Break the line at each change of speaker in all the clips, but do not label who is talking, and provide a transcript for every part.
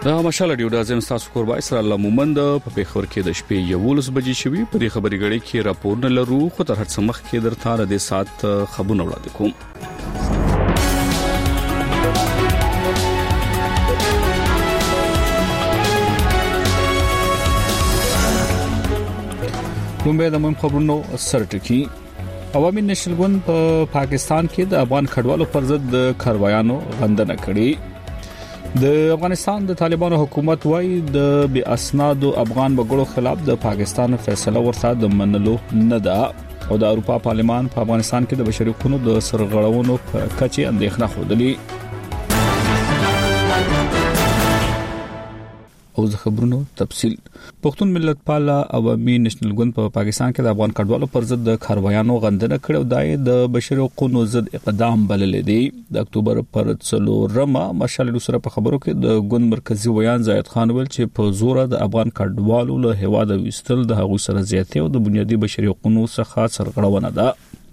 دا مشال ډیو د ازم تاسو قربای سره الله مومند په پیښور کې د شپې 11 بجې شوي په دې خبري غړي کې راپور نه لرو خو تر هڅه مخ کې درته د سات خبرونه وړاندې کوم. کومه د مهم خبرونو سرټکی عوامي نېشنل ګوند په پاکستان کې د افغان کډوالو پر ضد د کاروایانو غندنه کړې. د افغانستان د طالبانو حکومت وايي د بی اسنادو افغان وګړو خلاف د پاکستان فیصله ورته د منلو نه ده او د اروپا پارلمان په افغانستان کې د بشري حقوقو د سرغړونو په کچې اندېښنه خوده. او د خبرونو تفصيل پښتون ملت پاله عوامي نېشنل ګوند په پاکستان کې د افغان کډوالو پر ضد د کاروایانو غندنه کړې او د بشري حقوقو ضد اقدام بللې دي. د اکتوبر پر 4 مشال سره په خبرو کې د ګوند مرکزی ویان زاید خان ویل چې په زور د افغان کډوالو له هواد وستل د هغو سره زیاتې او د بنیادی بشري حقوقو څخه سرغړونه ده.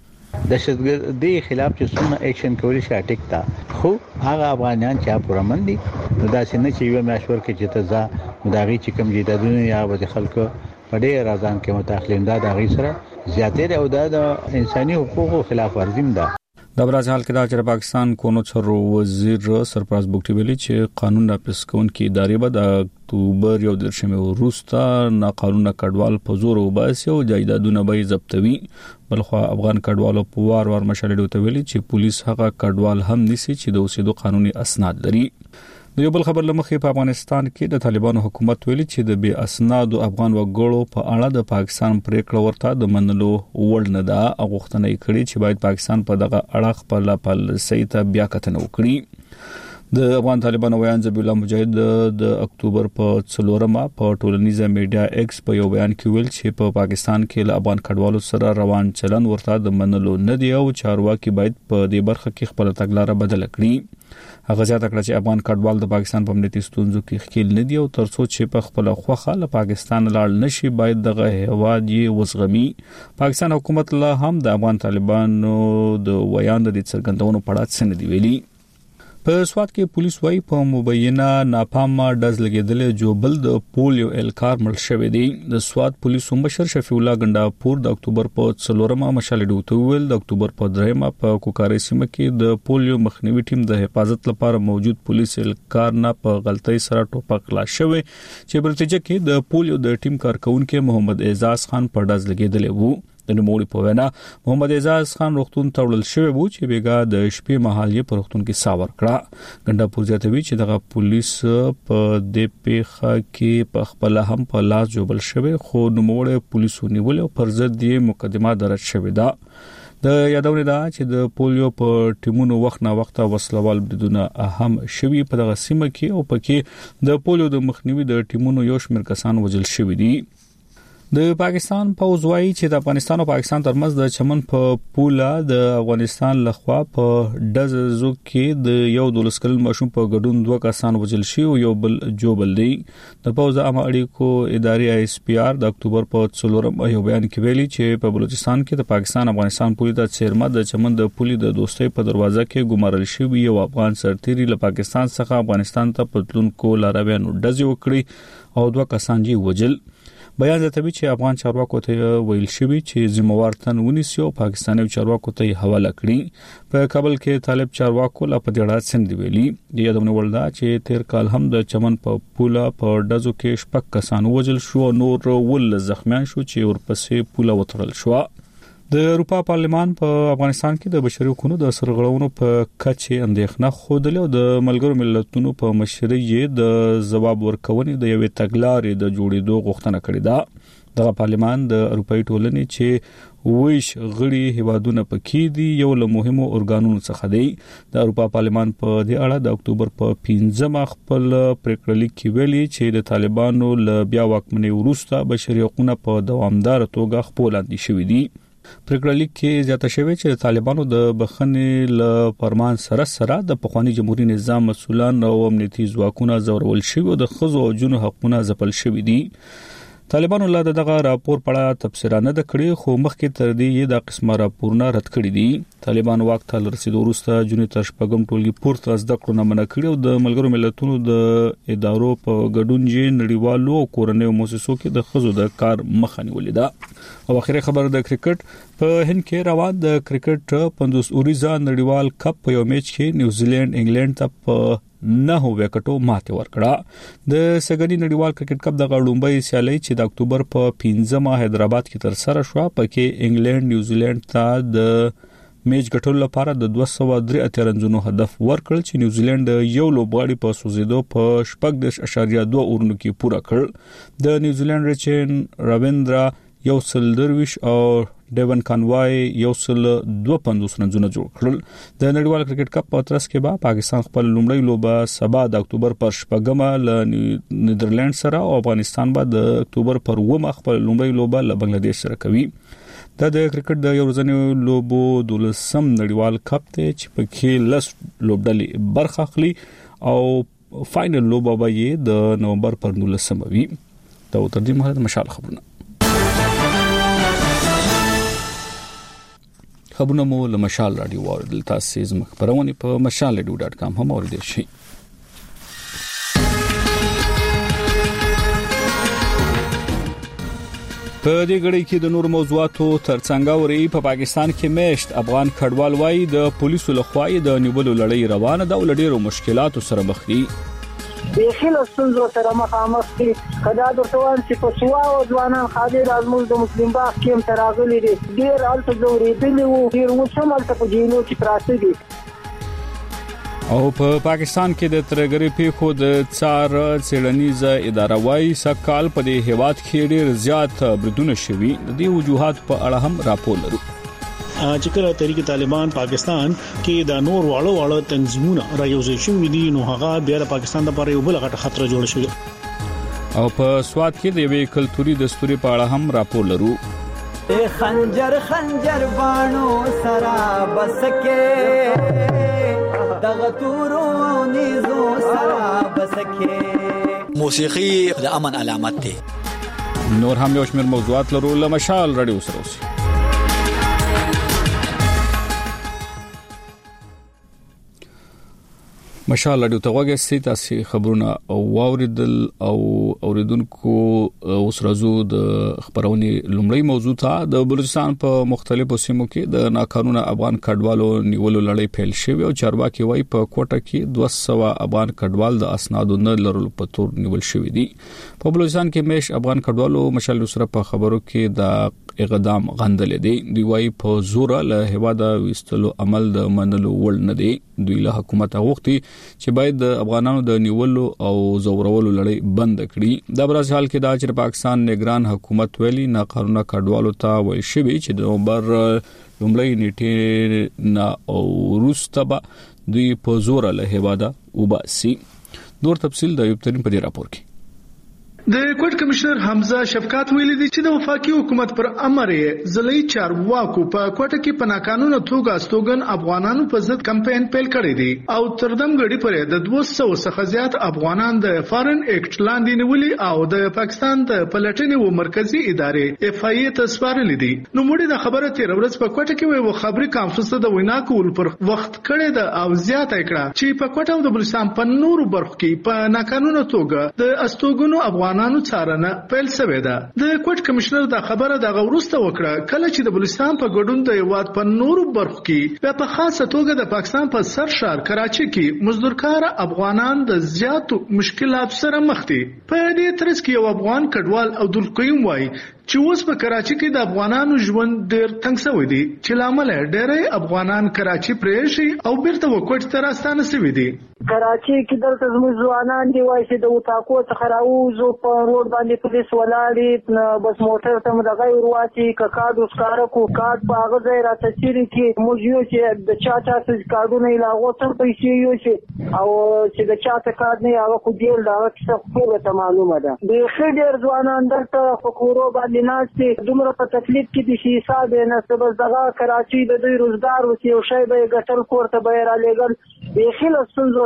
دهشتګردي خلاف چې څونه اکشن کولی شي ټیک تا خو هغه افغانان چې پرمن دي نو دا څنګه چې یو مشور کې چې تزا مداغي چې کوم جیدادونه یا د خلکو په ډېر راځان کې متأخرین دا د غي سره زیاتې او د انساني حقوقو خلاف ورزي ده.
د برازیل حال کې د پاکستان کونو چارو وزیر سرپرست بوکټي ویلي چې قانون نافذ کونکي ادارې به د اکتوبر 1 وروسته ناقانونه کډوال په زور وباسي او جایدادونه به ضبطوي. بلخو افغان کډوالو په وار مشالې دوته ویلي چې پولیس هغه کډوال هم نيسي چې د اوسېدو قانوني اسناد لري. د یو بل خبر لمخې په افغانستان کې د طالبانو حکومت ویلي چې د بی اسنادو افغان وګړو په اړه د پاکستان پریکړه ورته د منلو وړ نه ده. غوښتنه یې کړې چې باید پاکستان په دغه اړه خپل پالیسي ته بیا کتنه وکړي. د افغان طالبانو ویان ذبیح الله مجاهد د اکتوبر په 4 په ټولنیزه میډیا ایکس په یو بیان کې ویل چې په پاکستان کې له افغان کډوالو سره روان چلن ورته د منلو نه دی او چارواکي باید په دې برخه کې خپل تګلارې بدل کړي. هغه ځکه چې افغان کډوال د پاکستان په امنیتي ستونزو کې ښکیل نه دی او ترڅو چې په خپل خوخه له پاکستان لاړ نشي باید دغه هواد یې وزغمي. پاکستان حکومت لا هم د افغان طالبانو د ویان د څرګندونو په اړه څه نه دی ویلي. په سواد کې پولیس وايي په مبینه ناپامه ډز لګیدل جوبل د پولیو الکار مړ شوی دی. د سواد پولیس مشر شفیع الله ګنداپور د اکتوبر په 4 مشالې دوته ویل د اکتوبر په 3 په کوکاري سیمه کې د پولیو مخنیوي ټیم د حفاظت لپاره موجود پولیس الکار نه په غلطۍ سره ټوپک لا شوی چې برتجه کې د پولیو د ټیم کارکونکو محمد اعزاز خان په ډز لګیدل وو. د نوموړي په وینا محمد اعزاز خان روغتون ته وړل شوی وو چې بیګا د شپې مهال یې په روغتون کې ساور کړه. ګنداپور زیاتوي چې دغه پولیس په دې پیښه کې په خپل هم په لاس جوړل شوی خو نوموړي پولیسو نیول او پر ضد یې مقدمه درج شوې ده. د یادونه ده چې د پولیو په ټیمونو وخت نه وخت وسلوال بریدونه اهم شوي په دغه سیمه کې او پکې د پولیو د مخنیوي د ټیمونو یو شمېر کسان وژل شوي دي. د پاکستان پوز وايي چې د افغانستان او پاکستان ترمنځ د چمن په پوله د افغانستان لخوا په دزو کې د یو 12 کلن ماشوم په ګډون 2 کسان وژل شي او یو بل جوبل دی. د پوز عامه اړیکو ادارې آی اس پی آر د اکتوبر په 4 یو بیان کې ویلي چې په بلوچستان کې د پاکستان افغانستان پولیس د چیرمه د چمن د پولی د دوستۍ په دروازه کې ګمارل شوی یو افغان سرتیری له پاکستان څخه افغانستان ته پتلونکو لارویانو ډزې وکړي او 2 کسان یې وژل. بیان زتوی چې افغان چارواکو ته ویل شوی چې ذمہوار تن ونیسي او پاکستاني چارواکو ته حواله کړي. په کابل کې طالب چارواکو لا په دې اړه څنګه ویلي. د یادونه ولدا چې تیر کال هم د چمن په پوله په ډزو کې 6 کسان وژل شو او نور ول زخمیان شو چې ورپسې پوله وترل شو. د اروپا پارلمان په افغانستان کې د بشري حقوقو د سرغړونو په کچې اندېښنه خوده او د ملګرو ملتونو په مشرۍ د جواب ورکونې د یوې تګلارې د جوړېدو غوښتنه کړې ده. د پارلمان د اروپאי ټولنې چې ویش غړي هیوادونه پکې دي یو له مهمو ارګانونو څخه دی. د اروپا پارلمان په دې اړه د اکتوبر په 15 خپل پریکړه لیک کې ویلي چې د طالبانو له بیا واکمنۍ وروسته بشري حقوقو په دوامدار توګه خپلواندي شوي دي. پریکړه لیک کې زیاته شوی چې طالبانو د بخښنې له فرمان سره سره د پخوانی جمهوریت نظام مسولان او امنیتي ځواکونه زورول شوی او د خزو او جنو حقوقونه ځپل شوی دي. طالبانو لا دغه راپور پړه تفسیرانه د کړي خو مخکې تر دې د قسمه راپورونه رد کړي دي طالبان وخت تل رسیدو وروسته جونی تر شپږم ټولګي پورته زده کړو نه منع کړي او د ملګرو ملتونو د ادارو په ګډون چې نړیوالو او کورنیو مؤسسو کې د خزو د کار مخه نیولې ده او اخیری خبر د کرکټ په هند کې روان د کرکټ 50 اوریزا نړیوال کپ په یو میچ کې نیوزیلند انګلند ته په 9 وکټو ماته ورکړه د سګنی نړیوال کرکټ کپ د غړومبۍ سیالي چې د اکتوبر په 15 حیدرآباد کې تر سره شو پکې انګلند نیوزیلند ته د میچ ګټلو لپاره د 203 رنونو هدف ورکړ چې نیوزیلند یو لوبغاړي په سوزیدو په 0.2 اورونو کې پوره کړ د نیوزیلند رچن راویندرا یو سل درویش او ډیون کانوای یو سل 250 رنونه جوړ کړل د نړیوال کرکټ کپ په ترڅ کې به پاکستان خپل لومړی لوبه سبا د اکتوبر پر 8 ل نیدرلند سره او افغانستان به د اکتوبر پر 9 خپل لومړی لوبه له بنگلاديش سره کوي د کرکټ د یو ورځنی لوبو د لسم نړیوال کپ ته چې پکې لس لوبډلې برخه اخلي او فائنل لوبه به یې د نومبر پر 19 وي دا ترجمه ده مشال خبرونه خبرونه مو له مشال رادیو اوریدل تاسو زموږ خبرونه په mashalradio.com هم اوریدل شي په دې غړي کې د نور موضوعاتو ترڅنګ اوري په پاکستان کې میشت افغان کډوال وای د پولیسو لخوا د نیولو لړۍ روانه ده او لډیرو مشکلاتو سره مخ دي
د خلک څنګه سره مخامخ دي کدا د توان چې په سوا او ځوانان خاطر ازموږ د مسلمان باغ کې تراغلي دي ډیر الته زوري دي او ډیر وسمل ته په جیلو کې پراته دي
او په پاکستان کې د ترګری پیښو د څار څېړنیزه اداره وايي سکهال په دې هیواد کې ډیر زیات بریدونه شوي د دې وجوهات په اړه هم راپور لرو
چې کله تحریک طالبان پاکستان کې د نور واړو تنظیمونو رايوزیشن ودی نو هغه بیا د پاکستان لپاره یو بل غټه خطر جوړ شوی
او په سواد کې د یوې کلتوري دستوري په اړه هم راپور لرو
خنجر بانو سرا بسکه دغه تورو نيزو سرا بسکه
موسیقي د امن علامت ده
نور هم یو شمېر موضوعات لرو له مشال رادیو سره اوسئ مشال رادیو ته وګورئ تاسو خبرونه او اوریدل او اوریدونکو اوس راځو د خبرونې لومړی موضوع ته د بلوچستان په مختلفو سیمو کې د ناقانونه افغان کډوالو نیولو لړۍ پیل شوې او چارواکي وايي په کوټه کې 200 افغان کډوال د اسنادو نه لرلو په تور نیول شوې دي په بلوچستان کې مش افغان کډوالو مشال سره په خبرو کې د اقدام غندل دي دی وايي په زور له هواده وستلو عمل د منلو ول نه دي دوی له حکومت غوښتي چې باید د افغانانو د نیولو او زورولو لړۍ بند کړي د برازیل حال کې د پاکستان نگران حکومت ویلي ناقانونه کډوالو ته ویل شوی چې د نومبر لومړی نیټه نه او روسته دوی په زور له هواده وباسي نور تفصیل د یوبترین په دې راپور کې
د کوټ کمشنر حمزه شفقات ویلي دي چې د وفاقي حکومت پر امر یې ځلې چارواکو په کوټه کې په ناقانونه توګه استوګن افغانانو په ضد کمپاین پیل کړی دی او تردم غړي پر د 200 څخه زیات افغانان د فارن ایکټ لاندې نیولي او د پاکستان د پلټنې او مرکزی ادارې اف ای ته سپارلې دي نو موږ د خبره تیر ورځ په کوټه کې یو خبري کانفرنس د وینا کول پر وخت کړی د او زیات کړه چې په کوټه او د بلوچستان په نورو برخو کې په ناقانونه توګه د استوګنو افغانانو څارنه پیل شوې ده د کوټ کمشنر دا خبره د غوړسته وکړه کله چې د بلوچستان په ګډون د یواد په نورو برخو کې په خاصه توګه د پاکستان په سرشار کراچي کې مزدورکار افغانان د زیاتو مشکلات سره مخ دي په دې ترڅ کې یو افغان کډوال او دلقیم وای چې اوس په کراچي کې د افغانانو ژوند ډېر تنګ شوی دی چې لامل ډېر افغانان کراچي پریشي او بیرته وکټ ته راستانه شوی دي
کراچي کې دلته زموږ ځوانان دی وای چې د وټاکو څخه راوځو په روډ باندې پولیس ولاړې بس موټر ته مدغه ورواچی کاکاد اوس کار کو کارت په هغه ځای راته چیرې کې موږ یو چې د چا څه کارونه لا غوښتل پیسې یو چې او چې د چا څه کار نه هغه کو جیل دا څه خو ته معلومه ده د خډیر ځوانان دلته فکرو باندې ناشته دومره په تکلیف کې دي چې حساب نه څه بس دغه کراچي د دوی روزګار وسی او شی به ګټل کوړه به را لګل د خلک څنګه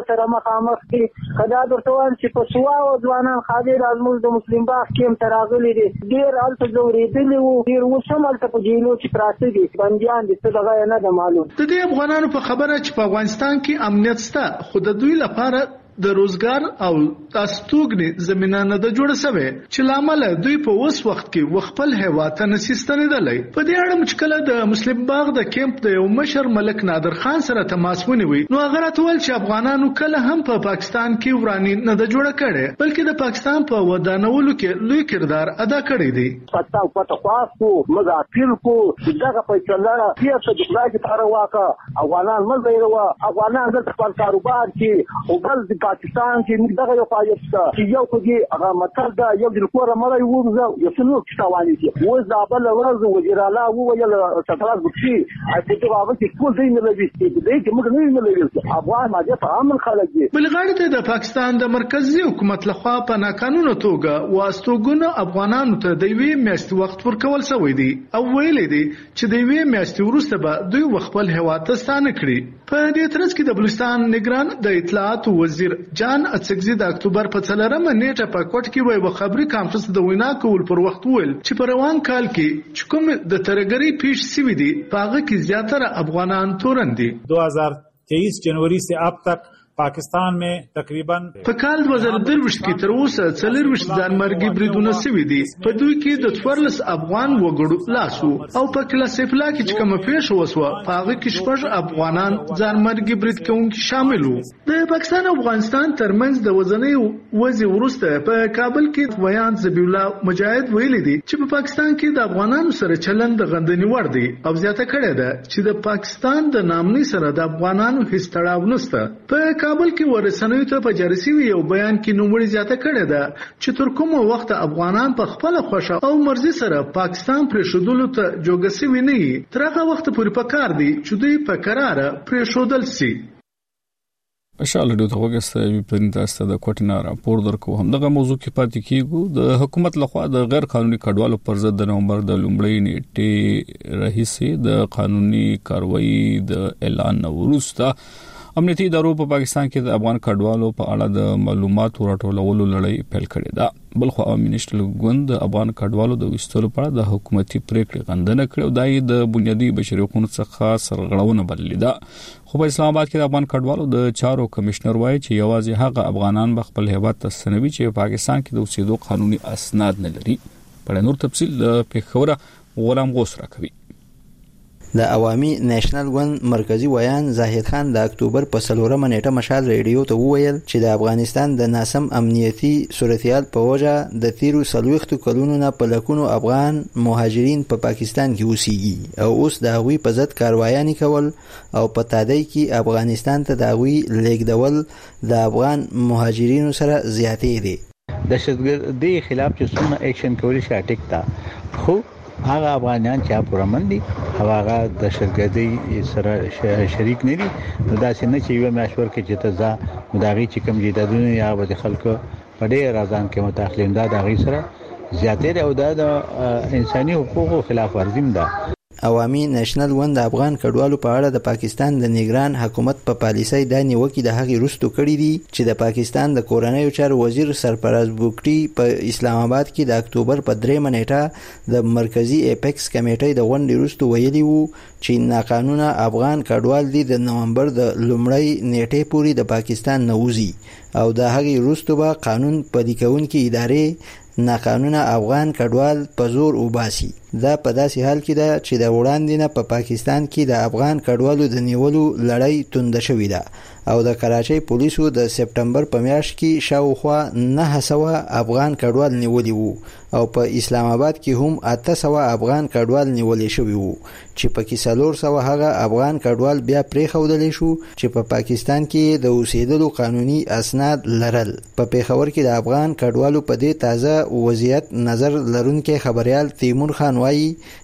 سره مخامخ دي. کدا درته وایم چې په سوا او ځوانان خالي زموږ د مسلم باغ کې تراغلي دي ډیر الته زورېدلي وو ډیر وسم الته په جیلو چې پراته دي بنديان دي څه دغه نه د معلوم.
د دې افغانانو په خبره چې په افغانستان کې امنیت شته خو د دوی لپاره د روزګار او استوګنې زمينه نه د جوړه سوي چې لامل دوی په اوس وخت کې خپل هیواد ته نسیستنیدلې. په دې اړه مشکله د مسلم باغ د کیمپ د یو مشر ملک نادر خان سره تماس ونیوي. نو هغه راتول چې افغانانو کله هم په پاکستان کې ورانی نه د جوړه کړي بلکې د پاکستان په ودانولو کې لوی کردار ادا کړی دی.
پتا پتا خاصو مزاپیل کو دغه په چلاره کیسه د خلاص لپاره واکه افغانان مزایروا افغانان د خپل کاروبار کې او بل پاکستان کې موږ دغه یو فعالیت چې یو کوي هغه مطلب دا یو د کور مړی وو یو څنو کښتوانی چې و دا بل ورځ وزیر اعلی وویل ستراز بخشي چې هغه چې ټول دې نه لوي چې موږ نه لوي افغان ماده په عامل خلک دي.
بلغړ ته د پاکستان د مرکزی حکومت لخوا په ناقانونه توګه واستوګونه افغانانو ته د وی میاشت وخت ورکول شوی دی او ویلې دي چې د وی میاشت وروسته به دوی خپل هوا ته ستانه کړي. په دې ترڅ کې د بلوچستان نگران د اطلاعات وزیر جان اڅکزي د اکتوبر په 4 نیټه په کوټ کې وایي خبري کانفرنس د وینا کول پر وخت ویل چې په روان کال کې چې کوم د ترګری پیش سوي دي پاغه کې زیاتره افغانان تورن دي.
2023 जनवरी से अब तक पाकिस्तान में तकरीबन
په کال 2023 کې تر اوسه 40 ځانمرګي بریدونه شوي دي. په دوی کې د 14 افغان وګړو لاسو او په کلاسیفلا کې چې کوم پیښه وسوه په هغه کې شپږ افغانان ځانمرګي برید کوونکي شامل وو. د پاکستان او افغانستان ترمنځ د وزنې وځي ورسته په کابل کې ویان ذبیح الله مجاهد ویلي دي چې په پاکستان کې د افغانانو سره چلند د غندنې وړ دی او زیاته کړې ده چې د پاکستان د نامنۍ سره د افغانانو هیڅ تړاو نشته. په کابل کې ورسنوي ته په جارسي یو بیان کې نوموړي زیاته کړې ده چې تر کومه وخت افغانان په خپل خوښه او مرزي سره پاکستان پرې شودلو ته جوګسي ویني تر هغه وخت پورې پکار دي چې دوی په قرار پرې شودل سي.
اشاله د توګه پرنټاسته د کوټنا راپور درکو هم دغه موضوع کې پاتې کیږي. د حکومت لخوا د غیر قانوني کډوالو پر ضد د نومبر د لومړۍ نیټې رئیس د قانوني کاروایی د اعلان وروسته امنیتي ادارو په پاکستان کې د افغان کډوالو په اړه د معلوماتو راټولولو لړۍ پیل کړې ده. بلخو عوامي نېشنل ګوند د افغان کډوالو د وستلو په اړه د حکومتي پریکړې غندنه کړې او د بنیادي بشري حقوقو څخه سرغړونه بللې ده. خو په اسلام آباد کې د افغان کډوالو د چارو کمشنر وایي چې یوازې هغه افغانان به خپل هیواد ته ستنوي چې په پاکستان کې د اوسېدو قانوني اسناد نه لري. په نور تفصیل پیښوره غلام غوس راکوي.
د عوامي نېشنل ګوند مرکزی ویان زاهد خان د اکتوبر په 4 نیټه مشال ریډیو ته وویل چې د افغانستان د ناسم امنیتي صورتحال په وجه د تیرو 40 کلونو نه په لکونو افغان مهاجرین په پاکستان کې اوسېږي او اوس د هغوی په ضد کاروایي کول او په تادی کې افغانستان ته د هغوی لیږدول د افغان مهاجرینو سره زیاتې دي.
دهشتګردي خلاف چې څومره اکشن کولی شي ټیک تا خو هغه افغانان چې پرمن دي هغه د دهشتګردي سره شریک نه دي. دا څنګه چې یو مشور کې چې ته ځا مداغي چې کوم جیدادونه یا د خلکو په ډېر ازان کې متأخرین دا غي سره زیاتې او د انساني حقوقو خلاف ورزي ده.
عوامي نېشنل ګوند د افغان کډوالو په اړه د پاکستان د نگران حکومت په پالیسۍ د نیوکې د هغې وروسته کړي دي چې د پاکستان د کورنیو چارو وزیر سرفراز بوګټي په اسلام آباد کې د اکتوبر په 3 نیټه د مرکزی اپیکس کمیټې د غونډې وروسته ویلي وو چې ناقانونه افغان کډوال دي د نومبر د لومړۍ نیټې پورې د پاکستان نه وځي او د هغې وروسته به قانون پلي کوونکې ادارې ناقانونه افغان کډوال په زور وباسي. دا په داسې حال کې ده چې د وړاندې نه په پاکستان کې د افغان کډوالو د نیولو لړۍ تونده شوې ده او د کراچۍ پولیسو د سپټمبر په میاشت کې شاوخوا 900 افغان کډوال نیولي وو او په اسلام آباد کې هم 800 افغان کډوال نیولې شوي وو چې پکې 400 هغه افغان کډوال بیا پرېښودلی شو چې په پاکستان کې د اوسېدلو قانوني اسناد لرل. په پیښور کې د افغان کډوالو په دې تازه وضعیت نظر لرونکي خبريال تیمور خان وایي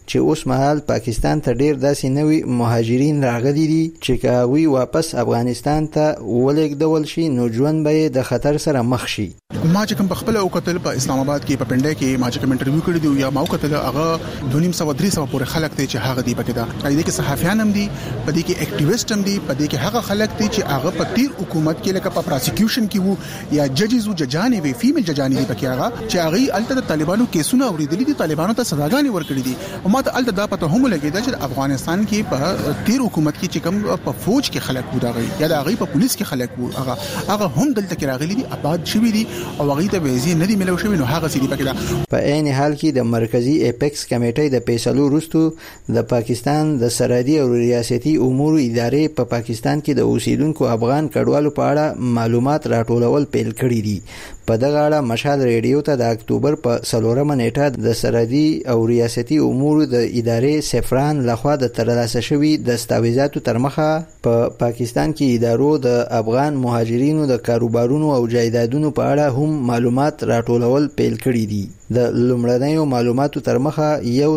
چې اوس مهال پاکستان ته ډیر داسې نوي مهاجرین راغلي دي چې کاوی واپس افغانستان ته ولېږدول شي نو ژوند به د خطر سره مخ شي.
ما چې کوم په خپل او کتل په اسلام آباد کې په پنده کې ما چې کوم انټرویو کړی دی یا ما کتل هغه 2.5 پورې خلک ته چې هغه دی پکې دا دې کې صحافیان هم دي په دې کې اکټیویسټ هم دي په دې کې هغه خلک دي چې هغه په تیر حکومت کې لکه په پروسیکیوشن کې وو یا ججز او ججانې وی فیمیل ججانې دي پکې هغه چې هغه الته د طالبانو کیسونه اوریدلې دي طالبانو ته سزاګانې ورکړې دي او ما ته الته دا پته هم لګیدا چې افغانستان کې په تیر حکومت کې چې کوم په فوج کې خلک وو دا یا د هغه په پولیس کې خلک وو هغه هم دلته کې راغلي دي آباد شوی دي او هغه ته ویزه نه دی ملو شوی نو هغه سړي پکې دا
په عین حال کې د مرکزی اپیکس کمیټې د فیصلو وروسته د پاکستان د سرحدي او ریاستي امور ادارې په پاکستان کې د اوسیدونکو افغان کډوالو په اړه معلومات راټولول پیل کړي دي. په دغه اړه مشال ریډیو ته د اکتوبر په 4 نیټه د سرحدي او ریاستي امور د ادارې سفران لخوا د ترلاسه شوی دستاویزاتو تر مخه په پاکستان کې ادارو د افغان مهاجرینو د کاروبارونو او جایدادونو په اړه هم معلومات راټولول پیل کړي دي. د لومړنیو معلوماتو تر مخه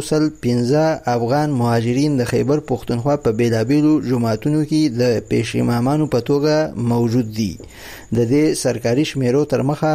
115 افغان مهاجرین د خیبر پختونخوا په بیلابیلو جماعتونو کې د پیش امامانو په توګه موجود دي. د دې سرکاري شمیرو تر مخه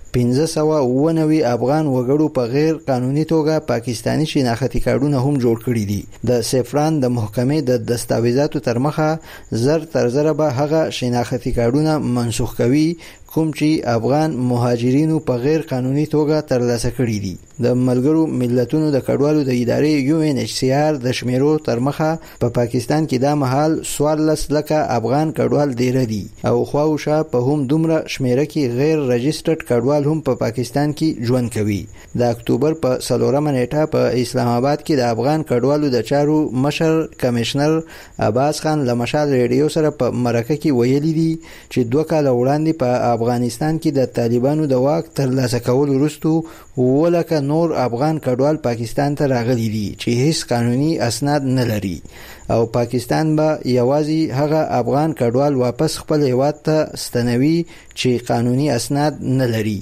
1590 افغان وګړو په غیر قانوني توګه پاکستانی شناختی کارتونه هم جوړ کړي دي. د سفران د محکمې د دستاویزاتو تر مخه زر تر زر به هغه شناختی کارتونه منسوخ کوي کوم چې افغان مهاجرینو په غیر قانوني توګه ترلاسه کړي دي. د ملګرو ملتونو د کډوالو د ادارې UNHCR د شمیرو تر مخه په پاکستان کې دا مهال 14 لکه افغان کډوال ډیر دي او خواوشا په هم دومره شمیره کې غیر رجسټرډ کډوال هم په پاکستان کې ژوند کوي. د اکتوبر په 4 نیټه په اسلام آباد کې د افغان کډوالو د چارو مشر کمشنر عباس خان لمشال ریډیو سره په مرکه کې ویلي دي چې 2 کال وړاندې په افغانستان کې د طالبانو د واک ترلاسه کولو وروسته ولکه نور افغان کډوال پاکستان ته راغلي دي چې هیڅ قانوني اسناد نه لري او پاکستان به یوازې هغه افغان کډوال واپس خپل هیواد ته ستنوي چې قانوني اسناد نه لري.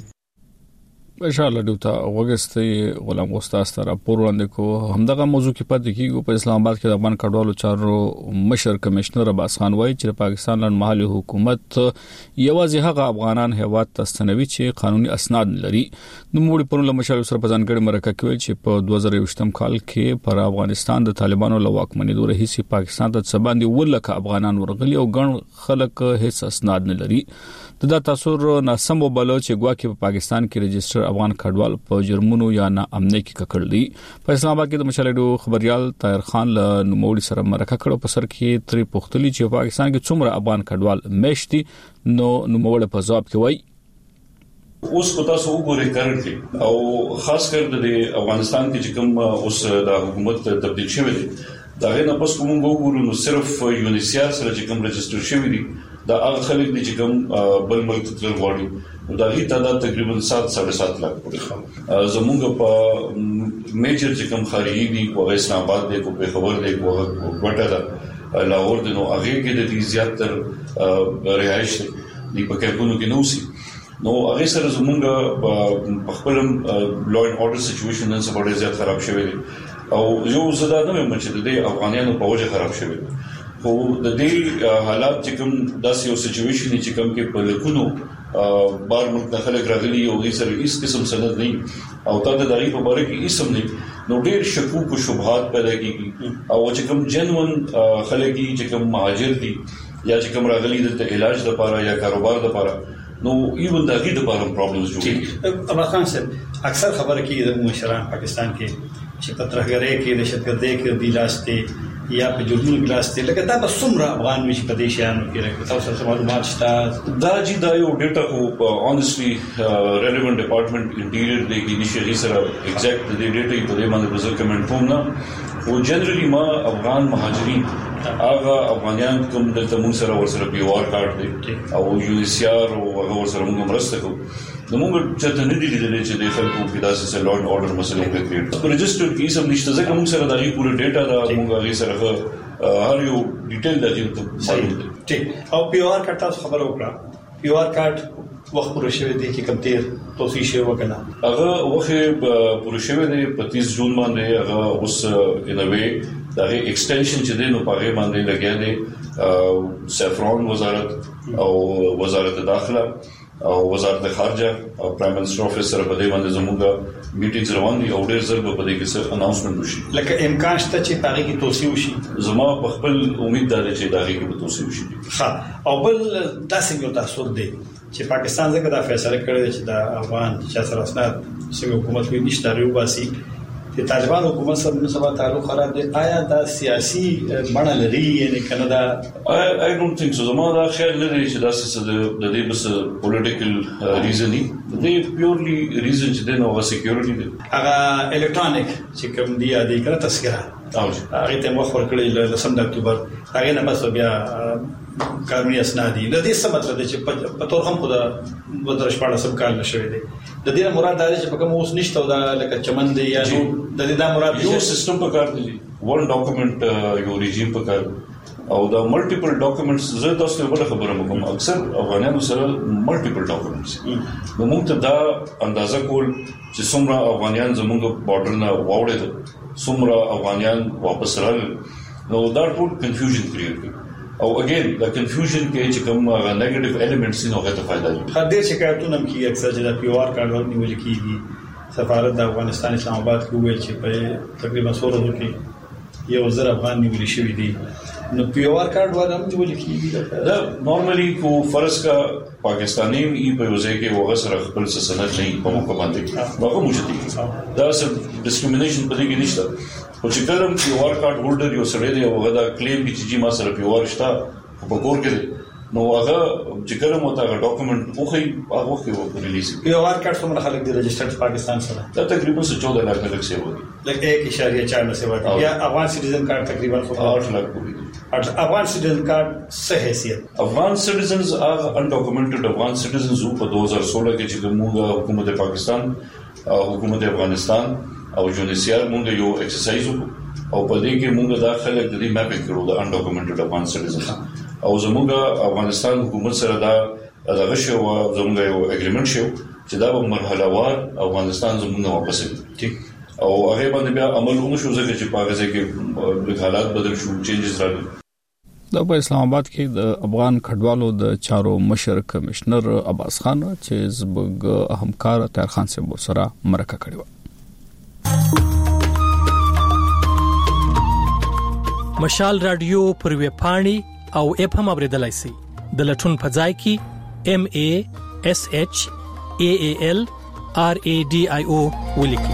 ان شاء الله دوته وګستې غلام استاد سره راپور وړاندې کو همدغه موضوع کې پاتې کیږي. په اسلام آباد کې د افغان کډوالو چارو مشر کمشنر عباس خان وایي چې پاکستان لنډمهالي حکومت یوازې هغه افغانان هیواد ته ستنوي چې قانوني اسناد لري. نو موږ په لومړي مشر سره په ځانګړي مرکه کې چې په 2020 کال کې پر افغانستان د طالبانو له واکمنۍ رئیس پاکستان ته څباندې ولکه افغانان ورغلي او ګڼ خلک هیڅ اسناد نه لري. دا تاثیر ناسم وبلو چې ګواکې په پاکستان کې رجستر افغان کډوال په جرمونو یا نه امنۍ کې ککړ دي. په اسلام آباد کې د مشالډو خبريال طاهر خان له نوموړي سره مرکه کړو په سر کې تری پختلی چې پاکستان کې څومره افغان کډوال مېشتي نو نوموړي په ځواب کې وایي
اوس کو تاسو وګورئ کرنټلی او خاص کر د افغانستان کې چې کوم اوس د حکومت تبدیل شوی دی دا غي نه پس کوم وګورو نو صرف یونیسیار سره چې کوم رجستر شوی دی دا هغه خلک دي چې کوم بل ملک ته غواړي دا غي تعداد تقریبا 7.5 لک پورې زمونږ په میجر چې کوم خارجي دي کو اسلام آباد دی کو په خبر دی کو وټه دا لاهور دی نو هغه کې د دې زیاتره رهائش دی په کېکونو کې نو سي نو هغه سره زمونږ په خپل لا اینڈ اورډر سچويشن نن سبا ډېر زیات خراب شوی دی او یو زړه نه مې چې د افغانانو په وجه خراب شوی دی خو د دې حالات چې کوم داسې یو سچويشن چې کوم کې په لکونو بار ملک د خلک راغلي او هیڅ سره هیڅ قسم سند نه او تا د دغه په اړه کې هیڅ نه نو ډېر شکوک او شبهات پیدا کیږي او چې کوم جنون خلک چې کوم مهاجر دي یا چې کوم راغلي د علاج لپاره یا کاروبار لپاره نو ایون دا غي د پاره پرابلمز جوړي.
عباس خان صاحب اکثر خبره کیږي د مشران پاکستان کې چې پترګری کې د شتګردې کې بیلاسته یا په جرمونو بیلاسته لکه دا به څومره افغان وشي په دې شیانو کې راځي تاسو سره معلومات شته
دا چې دا یو ډیټا خو اونستلی ریلیونت ډپارټمنټ انټیریئر د انیشیټیو سره ایگزیکټ د ډیټا په دې باندې بزر کمنټ کوم نه او جنرالي ما افغان مهاجرین هغه افغانان کوم د تمون سره ورسره پیوار کارت دی او یونیسیار او هغه ورسره موږ مرسته کوو نو موږ چاته نه دي لیدلې چې د خلکو په داسې لا اینډ اورډر مسلې په کریټ رجستر کې سم نشته ځکه موږ سره د پوره ډیټا دا موږ هغه سره هر یو ډیټیل د دې
ټیک او پیوار کارت تاسو خبر وکړه پیوار کارت وخت پوره شوی دی چې کوم تیر توصیه شوی وکنه
هغه وخت پوره شوی دی په 30 جون باندې هغه اوس انوي دغه ایکسټنشن چې دی نو په باندې لګیا دی سفران وزارت او وزارت داخله او وزارت خارجه او پرایم منسٹر افیس سره په دې باندې زموږه میټینګز روان دي او ډېر زر په دې کې څه اناونسمنت وشي
لکه امکان شته چې پاره کې توصیه وشي
زما په خپل امید ده چې دا کې به توصیه وشي
ها او بل داسې یو تاثیر دی چې پاکستان څنګه دا فیصله کړی چې د افغان چې سره اسناد څنګه حکومت وی نشته ریو باسي چې طالبان حکومت سره سبا تعلق خراب دي آیا دا سیاسي بڼه لري یعنی کنه دا
I don't think so زما دا خیال نه دی چې دا څه د دې بس پولیټیکل ریزن دی د پیورلی ریزن چې د نو سکیورټي دی
هغه الکترونیک چې کوم دی د کړه تذکره هغه ته مخ ورکړی ل 10 اکتوبر هغه نه بس بیا قانوني اسناد دي د دې څه مطلب دی چې په تور هم خدا ودرش پاړه سم کال نشوي دي د دې مراد دا چې په کوم اوس نشته دا لکه چمن دی یا نو د دې دا مراد
یو سیستم په کار دی ون ډاکومنٹ یو ریجیم په کار او دا ملټیپل ډاکومنټس زه تاسو ته خبره کوم اکثر افغانانو سره ملټیپل ډاکومنټس نو موږ ته دا اندازه کول چې څومره افغانان زموږ بارډر نه واوړل څومره افغانان واپس راغلل نو دا ټول کنفیوژن کریټ کوي او اگین دا کنفیوژن کې چې کوم نیگیټیو ایلیمنټس نه هغه ته فائدہ دي
خدای شکایتونه کې اکثر چې د پیوار کارت ورنیول کیږي سفارت د افغانستان اسلام آباد کې ویل چې په تقریبا 100 ورځو کې یو زر افغان نیول شوی دي نو پیوار کارت ورنیول کیږي
دا نورمالي کو فرض کا پاکستانی ای په وځي کې وغه سره خپل سند نه په موقع باندې هغه موجود دي دا سم ډیسکریمینیشن په دې کې نشته او چې کلم پیوار کارت هولډر یو سره دی او هغه کلیم کې چې ما سره پیوار شته په کور کې نو هغه چې کلم وتا ډاکومنٹ اوخی هغه کې ریلیز
پیوار کارت څومره خلک دی رجسټرډ پاکستان سره
دا تقریبا 14 لک تک سی وږي
لکه 1.4 نه سی وږي یا افغان سټیزن کارت تقریبا
8 لک وږي
افغان سټیزن کارت څه حیثیت
افغان سټیزنز هغه انډاکومنټډ افغان سټیزنز په 2016 کې چې موږ حکومت پاکستان او حکومت افغانستان او جونیسیار موږ یو ایکسرسایز او په دې کې موږ دا خلک د دې میپینګ کړو د انډاکومنټډ افغان سټیزنز او زموږ افغانستان حکومت سره دا دغه شو زموږ یو اګریمنټ شو چې دا په مرحله وار افغانستان زموږ واپس دي او هغه باندې بیا عمل ونشو ځکه چې پاکستان کې حالات بدل شو چینجز راغلي
د په اسلام آباد کې د افغان کډوالو د چارو مشر کمشنر عباس خان چې زبګ همکار طاهر خان صاحب سره مرکه کړې و
مشال رادیو پر ویب پاڼي او اپ هم اوریدلای شئ د لټون په ځای کې MASHAALRADIO ولیکئ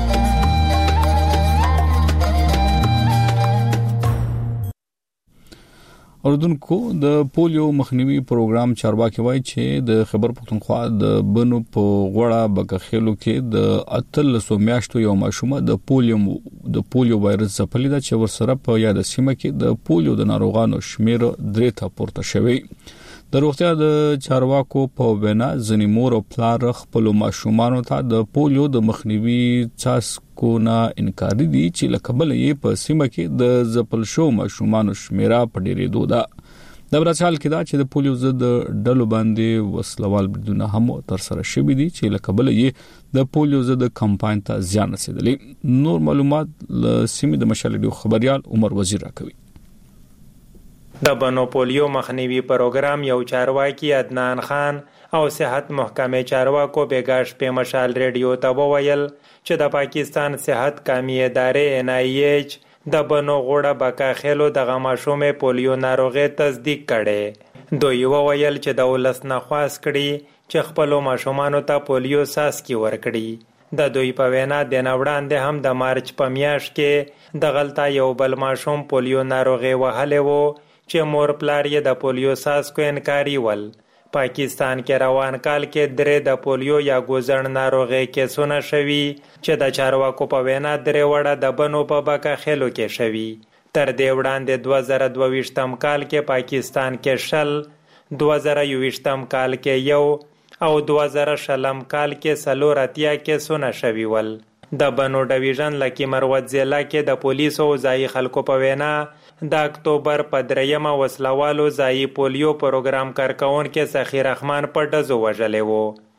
اردوونکو د پولیو مخنیوي پروګرام چارواکي وایي چې د خبر پښتونخوا د بنو په غوړه بګخېلو کې د 13 میاشتو یو ماشومه د پولیو وایرس ځپلې ده چې ورسره په یاد سیمه کې د پولیو د ناروغانو شمیر 3 ته پورته شوی د روغتیا د چارواکو په وینا ځنی مور او پلار خپل ماشومانو ته د پولیو د مخنیوي څاڅکو نه انکار دي چې لکبل یې په سیمه کې د ځپل شو ماشومانو شمیره په ډیرې دوده د برچال کې دا چې د پولیو ضد ډلو باندې وسلوال بریدونه هم تر سره شوي دي چې لکبل یې د پولیو ضد کمپاین ته زیان رسیدلی نور معلومات ل سیمه د مشالډیو خبريال عمر وزیر راکوي
د بنو پولیو مخنیوي پروګرام یو چارواکي عدنان خان او صحت محکمه چارواکو بیګاش په مشال ریډیو ته وویل چې د پاکستان صحت قومي ادارې NIH د بنو غوړه بکاخېلو د غماشومه پولیو ناروغي تصدیق کړي دوی وویل چې د ولس نه خواست کړي چې خپل ماشومانو ته پولیو ساسکي ورکړي د دوی په وینا د نوړاندې هم د مارچ په میاشت کې د غلطه یو بل ماشوم پولیو ناروغي وهلې وو چې مور پلار یې د پولیو ساسکو انکاري ول پاکستان کې روان کال کې درې د پولیو یا ګوزن ناروغي کیسونه شوي چې د چارواکو په وینا درې وړه د بنو په بکاخېلو کې شوي تر دې وړاندې 2022 کال کې پاکستان کې 2021 کال کې یو او 2020 کال کې سلورتیا کیسونه شوي ول د بنو ډیویژن لکی مروت ضلع کې د پولیسو ځای خلکو په وینا د اکتوبر په 3 وسلوالو ځای پولیو پروګرام کارکون کې سخی رحمان په ډزو وژلې وو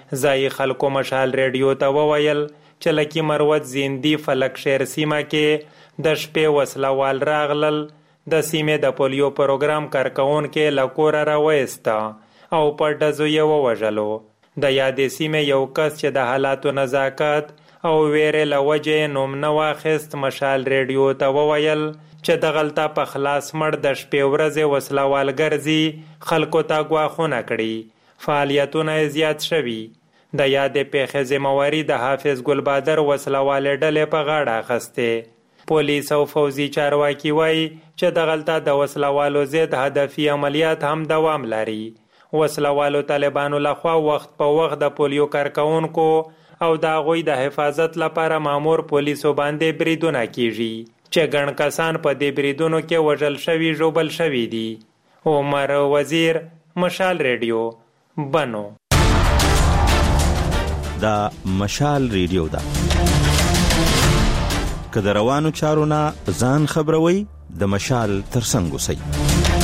ځای خلکو مشال ریډیو ته وویل چې لکي مروت زیندي فلک شیر سیمه کې د شپې وسلوال راغلل، د سیمې د پولیو پروګرام کارکونکو له کوره راوایسته او په ډزو یې ووژلو. د یادې سیمې یو کس چې د حالاتو نزاکت او ویرې له وجې نوم نه واخیست مشال ریډیو ته وویل چې دغلته په خلاص مړ د شپې ورځې وسلوال ګرځي خلکو ته ګواښونه کړي، فعالیتونه زیات شوي. د یادې پیښې ذمهواري د حافظ ګلبادر وسلوالې ډلې په غاړه اخیستې. پولیس او فوزي چارواکي وایي چې دغلته د وسلوالو ضد هدفي عملیات هم دوام لري. وسلوالو طالبانو لخوا وخت په وخت د پولیو کارکونکو او د هغوی د حفاظت لپاره مامور پولیسو باندې بریدونه کیږي چې ګڼ کسان په دې بریدونو کې وژل شوي ژوبل شوي دي. عمر وزیر، مشال ریډیو، بنو.
دا مشال ریډیو ده که د روانو چارو نه ځان خبروي د مشال ترڅنګ اوسئ.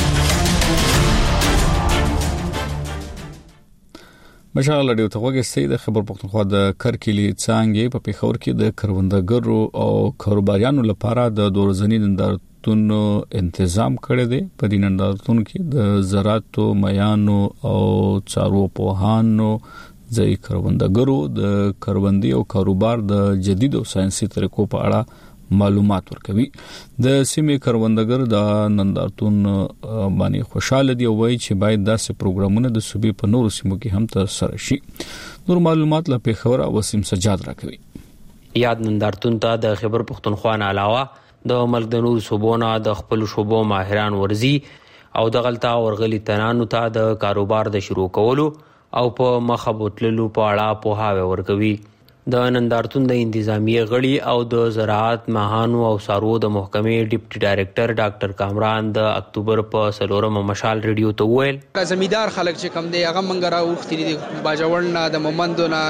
مشال ریډیو ته وګورئ. د خبر پښتونخوا د کرکلی څانګې په پیښور کې د کروندګرو او کاروباریانو لپاره د دورځنی نندارتون تنظیم کړی دی. په دې نندارتون کې د زراعتو میانو او څارو پوهانو ځای کروندګرو د کروندې او کاروبار د جدید او ساينسي طریقو په اړه معلومات ورکوي. د سیمې کروندګر د نندارتون باندې خوشاله دي او وایي چې باید داسې پروګرامونه د صوبې په نورو سیمو کې هم ترسره شي. نور معلومات له پیښور او وسیم سجاد راکوي.
یاد نندارتون ته د خبر پښتونخوا نه علاوه د ملک د نور صوبونو د خپل شوبو ماهران ورزي او د غلطا ورغلي تنانو ته د کاروبار د شروع کولو او په مخه بوتللو په اړه پوهاوی ورکوي. د نندارتون د انتظامیه غړي او د زراعت ماهانو او سارو د محکمې ډیپټي ډایریکټر ډاکټر کامران د اکتوبر په 4 مشال ریډیو ته وویل
زمیدار خلک چې کم دی هغه منګرا وختي دي باجوړ نه د مومندو نه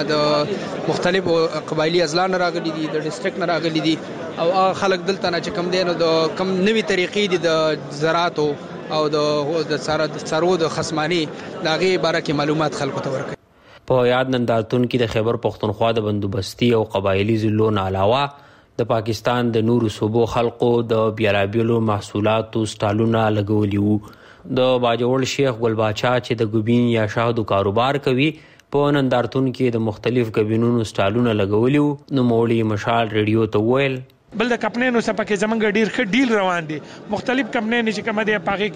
د مختلفو قبایلی ازلان راغلي دي د ډیسټریکټ نه راغلي دي او خلک دلته نه چې کم دی نو د کم نوي طریقې دي د زراعت او د سارو د خصمانی دغه باره کې معلومات خلکو ته ورکړي.
په یاد نندارتون کې د خیبر پختونخوا د بندوبستي او قبایلی ضلعو نه علاوه د پاکستان د نورو صوبو خلکو د بیلابیلو محصولاتو سټالونه لګولي وو. د باجوړ شیخ ګل باچا چې د ګوبین یا شاهدو کاروبار کوي په نندارتون کې د مختلف ګبینونو سټالونه لګولي وو. نو مولوی مشال ریډیو ته وویل
بل د کمپنیونو سره پکې زمونږ ډیر ښه ډیل روان دي. مختلف کمپنیونه چې کوم دي پاګه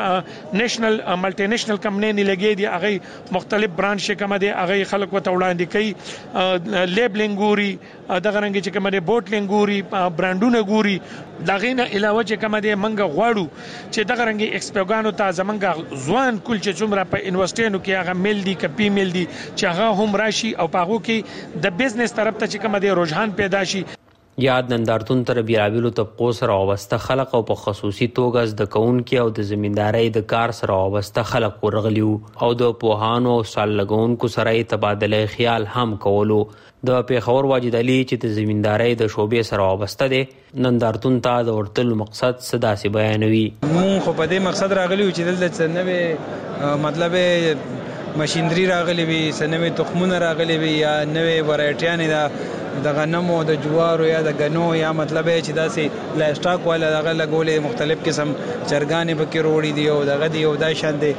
کې نېشنل ملټي نېشنل کمپنیونه لګي دي هغه مختلف برانډ چې کوم دي هغه خلک وته وړاندې کوي. لیبلینګ ګوري دغه رنګ چې کوم دي بوټلینګ ګوري برانډونه ګوري. دغه نه علاوه چې کوم دي منګه غواړو چې دغه رنګ ایکسپوګانو ته زمونږ ځوان کول چې څومره په یونیورسيټونو کې هغه مل دي کپی مل دي چې هغه هم راشي او پاغو کې د بزنس طرف ته چې کوم دي رجحان پیدا شي.
یاد نندارتون تر بیلابیلو طبقو سره وابسته خلک او په خصوصي توګه د کونکي او د زمیندارۍ د کار سره وابسته خلک ورغلیو او د پوهانو او سال لګونکو سره تبادله خیال هم کولو. د پیښور واجد علي چې د زمیندارۍ د شوبې سره وابسته دي نندارتون ته د ورتلو مقصد صدا سي بیانوي.
مون خو په دې مقصد راغلیو چې دلته نوې مطلب ماشينري راغلي وي، سنوي تخمونه راغلي وي یا نوې ورایټیانې د غنمو د جوارو یا د غنو یا مطلب چې داسې لایف سټاک والا دغه لګولې مختلف قسم چرګانې پکې وروړي دي او دغه دی او دا شان دي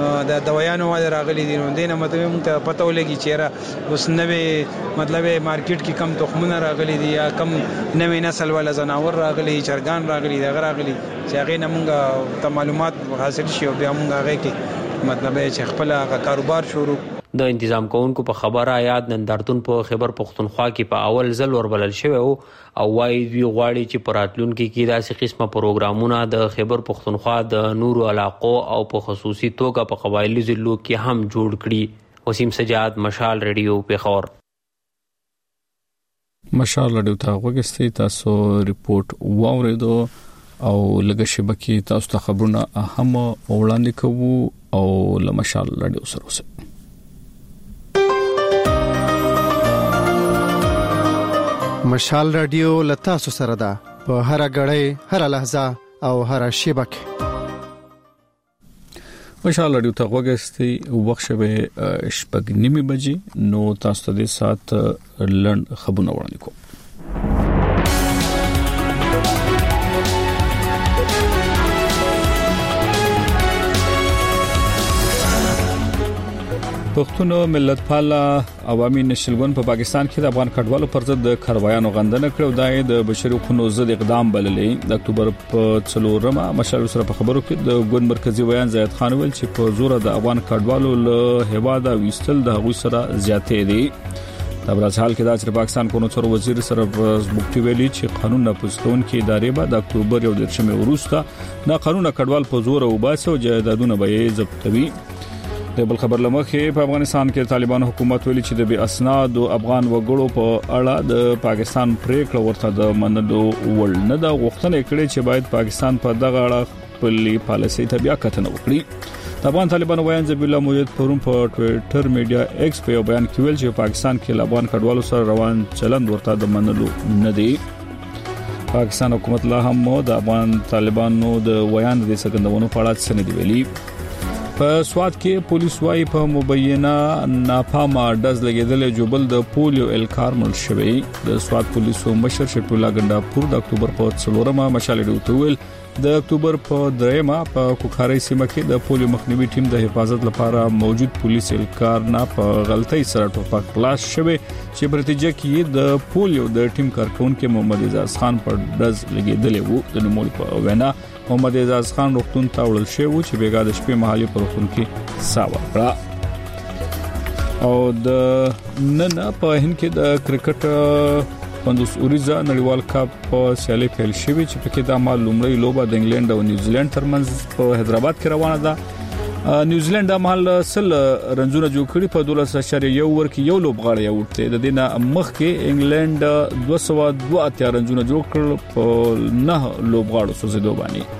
د دوايانو والا راغلي دي. نو دینه مطلب موږ ته پته ولګي چې اوس نوې مطلب مارکیټ کې کم تخمونه راغلي دي یا کم نوې نسل والا زناور راغلي چرګان راغلي دغه راغلي چې هغه نه موږ ته معلومات حاصل شي او بیا موږ هغه کې مطلب چې خپل کاروبار شروع.
د تنظیم کوونکو په خبره یاد نندارتون په خیبر پختونخوا کې په اول ځل وربلل شوی او وايي دوی غواړي چې په راتلونکي کې داسې قسمه پروګرامونه د خیبر پختونخوا د نورو علاقو او په خصوصي توګه په قبایلی ضلعو کې هم جوړ کړي. وسیم سجاد، مشال ریډیو، پیښور.
مشال ریډیو ته وګورئ، تاسو ریپورت واوریدو او لږه شبکې تاسو ته خبرونه هم وړاندې کوو او لمشال ریډیو سره اوسئ.
مشال رادیو لتا سره ده په هر غړې هر لحظه او هر شیبه کې.
مشال رادیو ته وګورئ وخت شوه شپږ نیمه بجې نو تاسو ته د سات لند خبرونه وړاندې کوم. پښتون ملت پاله عوامي نشلګون په پاکستان کې د افغان کډوالو پر ضد د کاروایانو غندنه کړو دای د بشري حقوقو ضد اقدام بللې د اکتوبر په 4مه مشال سره په خبرو کې د ګوند مرکزی ویان زید خان ویل چې په زور د افغان کډوالو له هواده وستل د هغوی سره زیاتې دي. د برازیل کې د پاکستان قانون سره وزیر سرفراز بوکټي ویلي چې قانون نافذ کوونکې ادارې به د اکتوبر 1 وروسته د قانون کډوال په زور او باسي او جایدادونه به یې ضبطوي. د بل خبر لمخې په افغانستان کې طالبان حکومت ویلي چې د بي اسناد او افغان وګړو په اړه د پاکستان پریکړه ورته د منلو وړ نه ده. غوښتنه کړې چې باید پاکستان په دغه اړه خپل پالیسي ته بیا کتنه وکړي. د افغان طالبان ویان ذبیح الله موجود پرون په ټوئیټر میډیا ایکس په بیان کې ویل چې پاکستان کې افغان کډوالو سره روان چلند ورته د منلو نه دی. پاکستان حکومت لا هم د افغان طالبانو د ویان د څرګندونو په اړه څه نه دی ویلي. په سواد کې پولیس وايي په مبینه ناپامه ډز لګیدل جوبل د پولیو الکارمل شوی. د سواد پولیسو مشر شفیع الله ګنداپور د اکتوبر په 4مه مشال ډوتویل د اکتوبر په 3مه په کوکاري سیمه کې د پولیو مخنیوي ټیم د حفاظت لپاره موجود پولیس الکار نه په غلطۍ سره ټوپک خلاص شوی چې په نتیجه کې د پولیو د ټیم کارکونکو محمد اعزاز خان پر ډز لګیدل وو. د نوموړي په وینا محمد اعزاز خان روغتون ته وړل شوی و چې بیګا د شپې مهالي پر روغتون کې ساوه کړه. او د نن په هند کې د کرکټ 50 اوریزا نړیوال کپ په سیالي پیل شوی چې پکې د معلومړی لوبه د انګلند او نیوزیلند ترمنځ په حیدرآباد کې روانه ده. نیوزیلند د مال سل رنزونه جوړ کړي په 12.1 ور کې یو لوبغاړی ورته د دینه مخ کې انګلند 202 رنزونه جوړ کړل په 9 لوبغاړو سوزیدو باندې.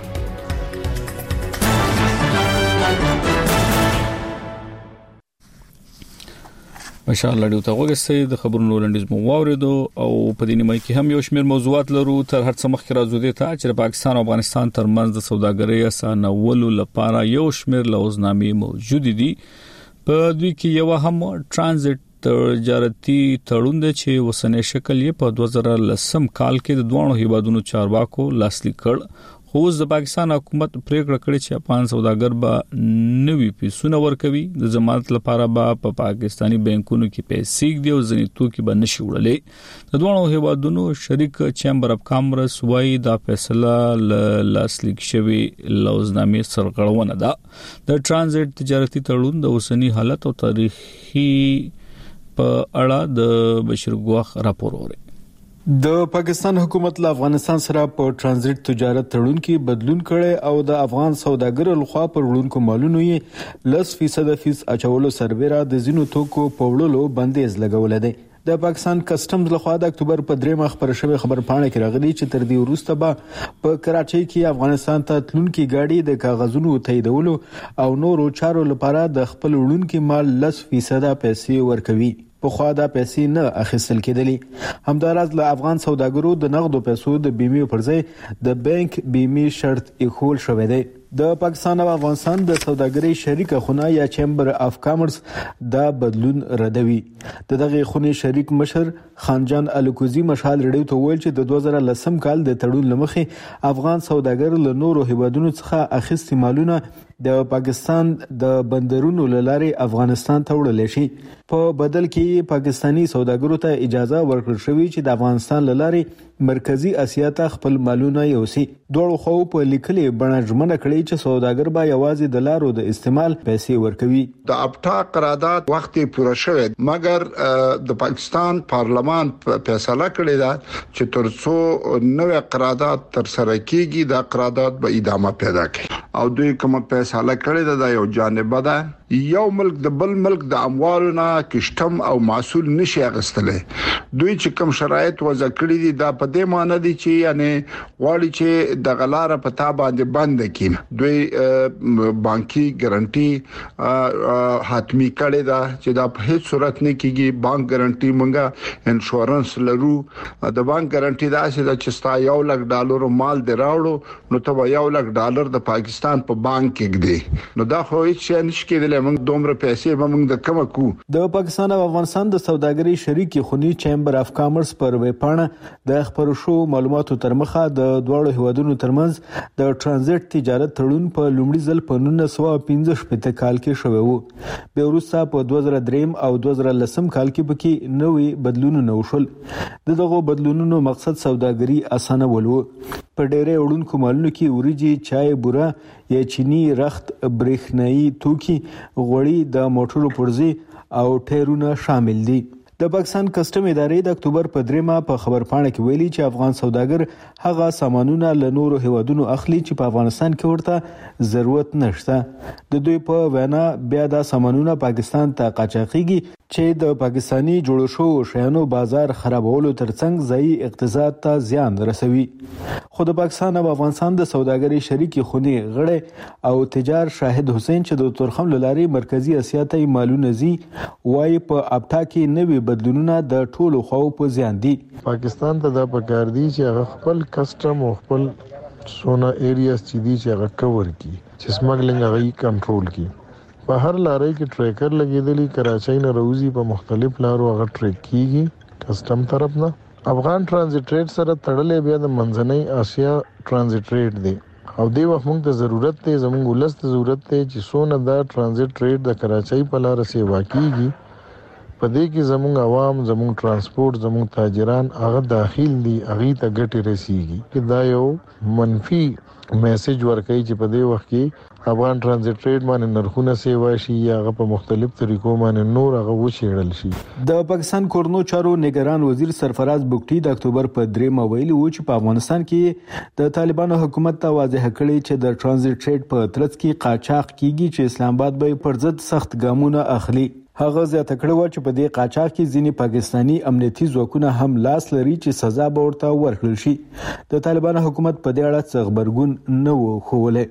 ماشاءالله ډیو ته وګورئ د خبرونو لنډیز مو واوریدو او په دې نیمه کې هم یو شمېر موضوعات لرو تر هر څه مخکې راځو دي ته چې پاکستان او افغانستان ترمنځ د سوداګرۍ اسانولو لپاره یو شمېر لوزنامې موجود دي. په دوی کې یو هم ترانزیت تجارتي تړون دی چې وسنۍ شکل یې په 2010 کال کې د دوه هیوادونو چارواکو لاسلیک کړ. خو د پاکستان حکومت پریکړه کړې چې افغان سوداګر به نوي پیسونه ورکوي د ضمانت لپاره به پاکستانی بانکونو کې پیسې دی او ځینې توکي به نشي وړلې. د دوه هیوادونو شریک چیمبر اف کامرس وايي دا فیصله لاسلیک شوی لوزنامې سرغړونه ده. د ترانزیت تجارتي تړون د اوسنی حالت او تاریخي په اړه د بشیر ګواخ راپور وري.
د پاکستان حکومت له افغانستان سره په ترانزیت تجارت تړون کې بدلون کړي او د افغان سوداګرو لخوا پر وړونکو مالونو یې 10% فیس اچولو سربېره د زینو توکو په وړلو بندیز لګول دی. د پاکستان کسټمز لخوا د اکتوبر په 3مه خبر شوی خبر پاڼه کې راغلي چې تر دې وروسته به په کراچۍ کې افغانستان ته تلونکي گاډي د کاغذونو تاییدولو او نورو چارو لپاره د خپل وړونکي مال 10% پیسې ورکوي. په خوا دا پیسې نه اخیستل کېدلې. همداراز له افغان سوداګرو د نغدو پیسو د بیمې پر ځای د بانک بیمې شرط ایښول شوی دی. د پاکستان او افغانستان د سوداګرۍ شریک خونه یا چیمبر اف کامرس دا بدلون ردوي. دغه خونې شریک مشر خانجان الکوزی مشال رډیو ته ویل چې د 2010 کال د تړون لمخې افغان سوداګر له نورو هیوادونو څخه اخیستي مالونه د پاکستان د بندرونو لارې افغانستان ته وړل شي. په بدل کې پاکستانی سوداګرو ته اجازه ورکړل شوې چې د افغانستان لارې مرکزی اسیا ته خپل مالونه یوسي. دوه خو په لیکلې بڼه ژمنه کړې چې سوداګر به یوازې د لارو د استعمال پیسې ورکوي.
د ابټا قرارداد وخت پوره شوی مګر د پاکستان پارلمان فیصله کړې ده چې ترڅو نوې قرارداد تر سره کیږي دا قرارداد به ادامه پیدا کوي او دوی کوم فیصله کړې ده دا یو جانبه ده یو ملک د بل ملک د اموالونو کشتم او محصول نشي اغستلې. دوی چې کوم شرایط وضع کړی دي دا په دې معنی دي چې یعنی واړي چې د غلاره په تابع باندې بند کړي. دوی بانکي ګارانټي حتمی کړي دا چې دا په هیڅ صورت نه کیږي. بانک ګارانټي مونږه انشورنس لرو. د بانک ګارانټي دا چې ستا $1,00,000 مال دی راوړو نو ته $1,00,000 د پاکستان په بانک کې دی. نو دا خو هیڅ شي نشي کېدلی. موږ دومره پیسې موږ د کومه کو.
د پاکستان او افغانستان د سوداګرۍ شریکي خونی چیمبر اف کامرس پر ویبپاڼه د خبرو شو معلوماتو تر مخه د دوړو هیوادونو ترمنځ د ترانزیت تجارت تړون په لومړي ځل په 1915 کال کې شوی وو. به وروسته په 2003 او 2010 کال کې پکې نوې بدلونونه وشول. دغه بدلونونو مقصد سوداګري اسانه ولو. په ډېرې وړونکو مالونو کې وريجي، چای، بوره یا چینی، رخت، برېښنايي توکي، غوړي، د موټرو پرزې او ټایرونه شامل دي. د پاکستان کسټم ادارې د اکتوبر په 3 په خبرپاڼه کې ویلي چې افغان سوداګر هغه سامانونه له نورو هیوادونو اخلي چې په افغانستان کې ورته ضرورت نشته. د دوی په وینا بیا د سامانونه پاکستان ته قاچاقيږي چې د پاکستانی جوړو شو شیانو بازار خرابولو ترڅنګ ځای اقتصاد ته زیان رسوي. خو د پاکستان او افغانستان د سوداګرۍ شریکي خونی غړي او تجار شاهد حسین چې د تورخم لاري مرکزی اسیا ته مالونه زی وای په ابتا کې نوې بدلونونه د ټولو خواو په ځان دي.
پاکستان ته د پکار دی چې هغه خپل کسٹم او خپل سونا ایریاز چې دي چې هغه کور کی چې سمګلینګ هغه کنټرول کی. په هر لارې کې ټریکر لګیدلی کراچۍ نه روزي په مختلف لارو هغه ټریک کیږي کسٹم طرف نه. افغان ټرانزیت ریټ سره تړلې بیا د منځنۍ اسیا ټرانزیت ریټ دی او دی وخت موږ ته ضرورت دی زموږ ولست ضرورت دی چې سونه دا ټرانزیت ریټ د کراچۍ په لار سیوا کیږي. په دې کې زموږ عوام، زموږ ترانسپورت، زموږ تاجران هغه داخل دي، هغه ته ګټه رسیږي. چې دا یو منفي میسج ورکوي چې په دې وخت کې افغان ټرانزیت ریټ باندې نرخونه سیوا شي یا هغه په مختلف طریقو باندې نور هغه وشیړل شي.
د پاکستان کورنو چارو نگران وزیر سرفراز بوګټي د اکتوبر په 3 ویلي و چې په افغانستان کې د طالبانو حکومت ته واضح کړي چې د ټرانزیت ریټ په ترڅ کې قاچاق کیږي چې اسلام آباد به پر ضد سخت ګامونه اخلي. هغه زیاته کړې و چې په دې قاچاق کې ځینې پاکستانی امنیتي ځواکونه هم لاس لري چې سزا به ورته ورکړل شي. د طالبانو حکومت په دې اړه څه خبرګون نه و ښوولی.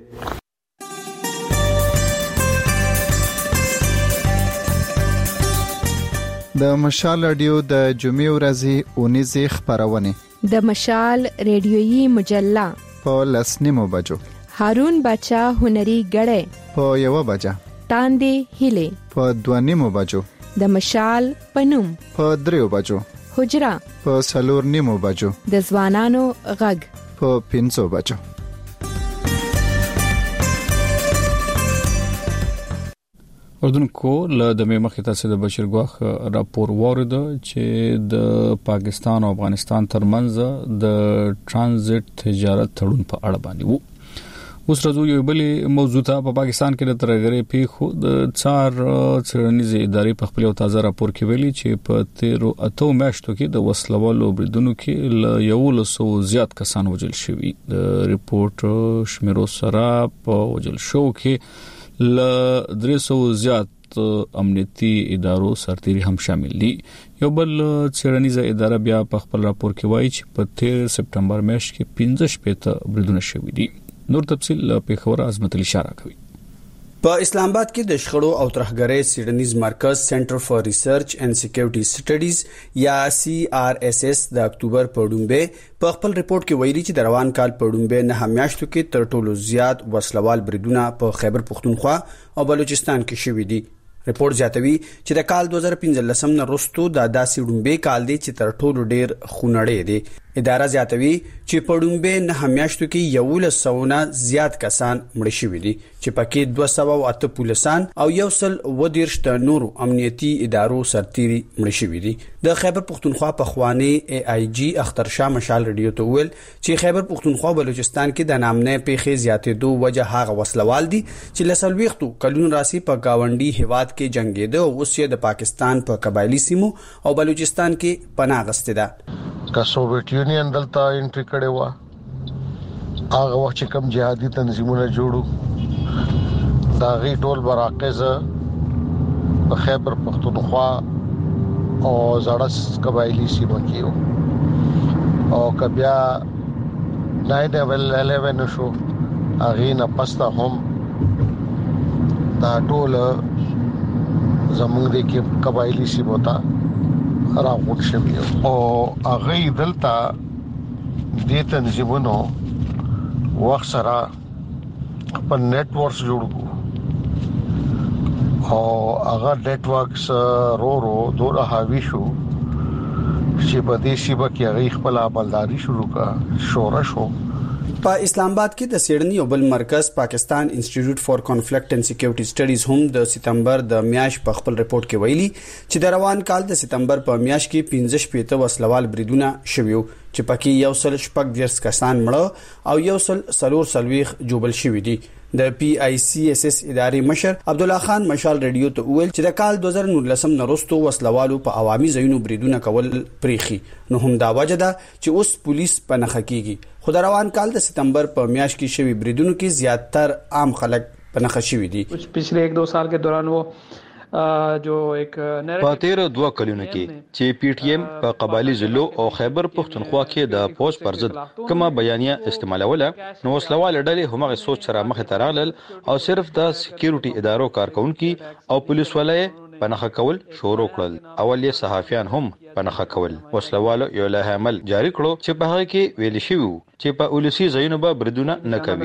د مشال رادیو د جمعې ورځې اونیزې خبرونه
د مشال ریډیویي مجله
په 10:30 بجو،
هارون بچا هنري غړې
په 1 بجه،
تاندې هیله
په 2:30 بجو،
د مشال پنوم
په 3 بجو،
حجرا
په 4:30 بجو،
د ځوانانو غږ
په 5 بجو.
اردوونکو له د مخې تاسو د بشیر ګواخ راپور وورد چې د پاکستان او افغانستان ترمنځ د ترانزیت تجارت تړون په اړه باندې وو. اوس راځو یو بلې موضوع ته. په پاکستان کې د ترګری پیښو د څار څېړنیزې ادارې په خپل تازه راپور کې ویلي چې په 13 میاشتو کې د وسلوالو بریدونو کې ل 100 زیات کسان وژل شوي. د ریپورت شمیرو سره په وژل شو کې ل 300 زیات امنیتي ادارو سرتیري هم شامل دي. یو بل څېړنیزه اداره بیا په خپل راپور کې وایي چې په 13 سپټمبر میاشت کې 15 بریدونه شوي دي. نور تفصیل پیښور عظمت علي اشاره کوي.
په اسلام آباد کې د شخړو او ترهګرۍ څېړنیز مرکز سنټر فار ریسرچ اینڈ سکیورټي سټډیز یا CRSS د اکتوبر په ډومبه په خپل ریپورت کې ویلي چې د روان کال په ډومبه نه میاشتو کې تر ټولو زیات وسلوال بریدونه په خیبر پختونخوا او بلوچستان کې شوي دي. ریپورت زیاتوي چې د کال 2015 نه وروسته د داسې ډومبه کال دی چې تر ټولو ډیر خونړی دی. اداره زیاتوي چې په ډومبه نه میاشتو کې 1100 نه زیات کسان مړ شوي دي چې پکې 208 پولیسان او 120 نورو امنیتي ادارو سرتیري مړ شوي دي. د خیبر پختونخوا په خوانی AIG اختر شاه مشال رادیو ته ویل چې خیبر پختونخوا بلوچستان کې د نامنه پیښې زیاتېدو وجه هغه وسلوال دي چې لسلويختو کلون راسي په گاونډي هیواد کې جنگیده او اوس یې د پاکستان په قبایلی سیمو او بلوچستان کې پناه غسته ده.
کا سوویت یونین دلته انټری کړي و هغه وخت چې کوم جهادي تنظیمونه جوړو دا غي ټول مراکز په خیبر پختونخوا او زړس قبایلی سیمه کې او کبیا 9/11 شو هغه نه پسته هم دا ټول زموږ د قبایلی سیمه ته راغون شوی او هغه دلته د تنظیمونو وخت سره په نت ورک جوړ او هغه نت ورکس رو دوه حاوی شو چې په دې شیبه کې هغه خپل عملداري شروع کړه شورش شو
په اسلام آباد کې د سیډنی او بل مرکز پاکستان انسټیټیوټ فار کانفلیکټ اینڈ سکیورټي سټډیز هم د سپتمبر د میاشت په خپل رپورت کې ویلي چې د روان کال د سپتمبر په میاشت کې 15 وسلوال بریدونه شویو چې پکې 114 کسان مړه او 140 جوبل شوی دي د PICSS ادارې مشر عبد الله خان مشال ریډیو ته ویل چې د کال 2019 نورستو وسلوالو په عوامي ځایونو بریدونه کول پریخي نو هم دا وجه ده چې اوس پولیس په نخښه کیږي خو د روان کال د سپتمبر په میاشت کې شوی بریدونو کې زیاتره عام خلک په نخښه شوی دي
पिछले 1-2 साल के दौरान वो जो एक
په تیر 2 کلونو کې چې پی ټی ایم په قبایلی ضلعو او خیبر پختونخوا کې د پوز پر ضد کومه بیانیه استعمالوله نو وسلوال ډلې همغه سوچ سره مخ ته راغلل او صرف د سکیورټي ادارو کارکونکو او پولیس ولای پنخه کول شروع کړل اول یې صحافیان هم پنخه کول وسلوالو یو له عمل جاری کړو چې په هغه کې ویل شوی چې په اولسی ځایونو به بریدونه نه کوي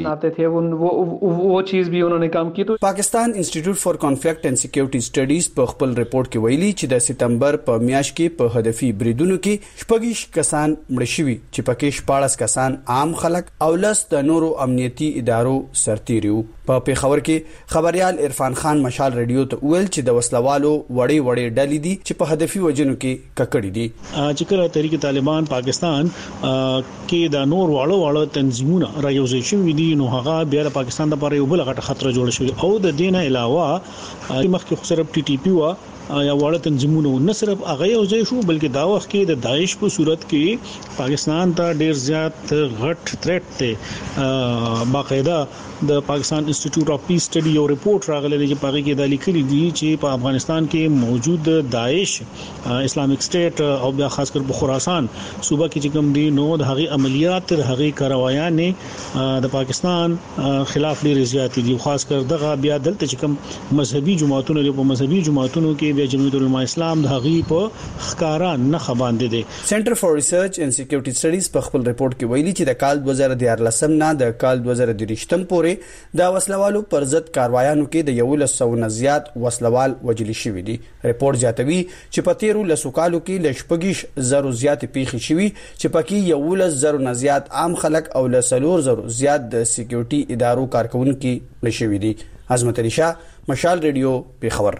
वो चीज भी उन्होंने काम की तो
پاکستان انسټیټیوټ فار کانفلیکټ اینڈ سکیورټي سټډیز په خپل رپورت کې ویلي چې د سپتمبر په میاشت کې په هدفي بریدونو کې 26 کسان مړ شوي چې پکې 14 کسان عام خلک او لس د نورو امنیتي ادارو سرتیریو په پیښور کې خبريال عرفان خان مشال ریډیو ته ویل چې د وسلوالو وړې ډلې دي چې په هدفي وجنو کې ککړې دي
چې کله تحریک طالبان پاکستان کې د نور واړو تنظیمونه رايوځي شوی دي نو هغه بیا د پاکستان لپاره یو بل غټه خطر جوړ شوی او د دینه علاوه مخکې خو صرف TTP یا واړه تنظیمونه نه صرف هغه یو ځای شو بلکې دا وخت کې د داعش په صورت کې پاکستان ته ډیر زیات غټ تھریټ ته باقاعده د پاکستان انسټیټیوټ اف پیس سټډي یو ریپورت راغلی چې پاره کې د لیکلي دي چې په افغانستان کې موجود داعش اسلامیک سټیټ او بیا خاص کر په خراسان صوبه کې چې کوم دي نو د هغه عملیات هغه کاروایان د پاکستان خلاف ډیر زیات دي خاص کر دغه بیا دلته چې کوم مذهبي جماعتونه په مذهبي جماعتونو کې بیا جمعیت العلماء اسلام د هغه په ښکارا نه خباندې دي
سنټر فار ریسرچ اینڈ سکیورټي سټډیز په خپل رپورت کې ویلي چې د کال 2014 نه د کال 2023 پورې د وسلوالو پر ضد کاروایانو کې د 100 نه زیات وسلوال وجلی شوی دي ریپورت زیاتوي چې په 13 لسوکالو کې لشپګیش زرو زیات پیښې شوی چې پکې 100 نه زیات عام خلک او ل 300 زیات د سکیورټي ادارو کارکونکو نشوي دي عظمت علي شاه مشال ریډیو پیښور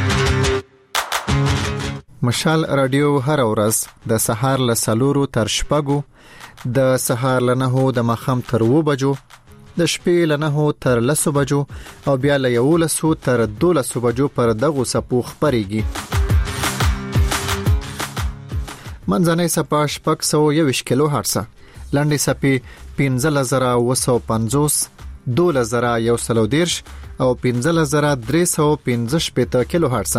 مشال رادیو هر ورځ د سهار له 4 تر شپږو د سهار له 9 د مخام تر 2 بجو د شپې له 9 تر 10 بجو او بیا له 11 تر 12 بجو پر دغه سپو خبريږي منځنۍ سپا شپږ 121 کیلو هرتز لاندې سپي 15950 2110 او 15315 کیلو هرتز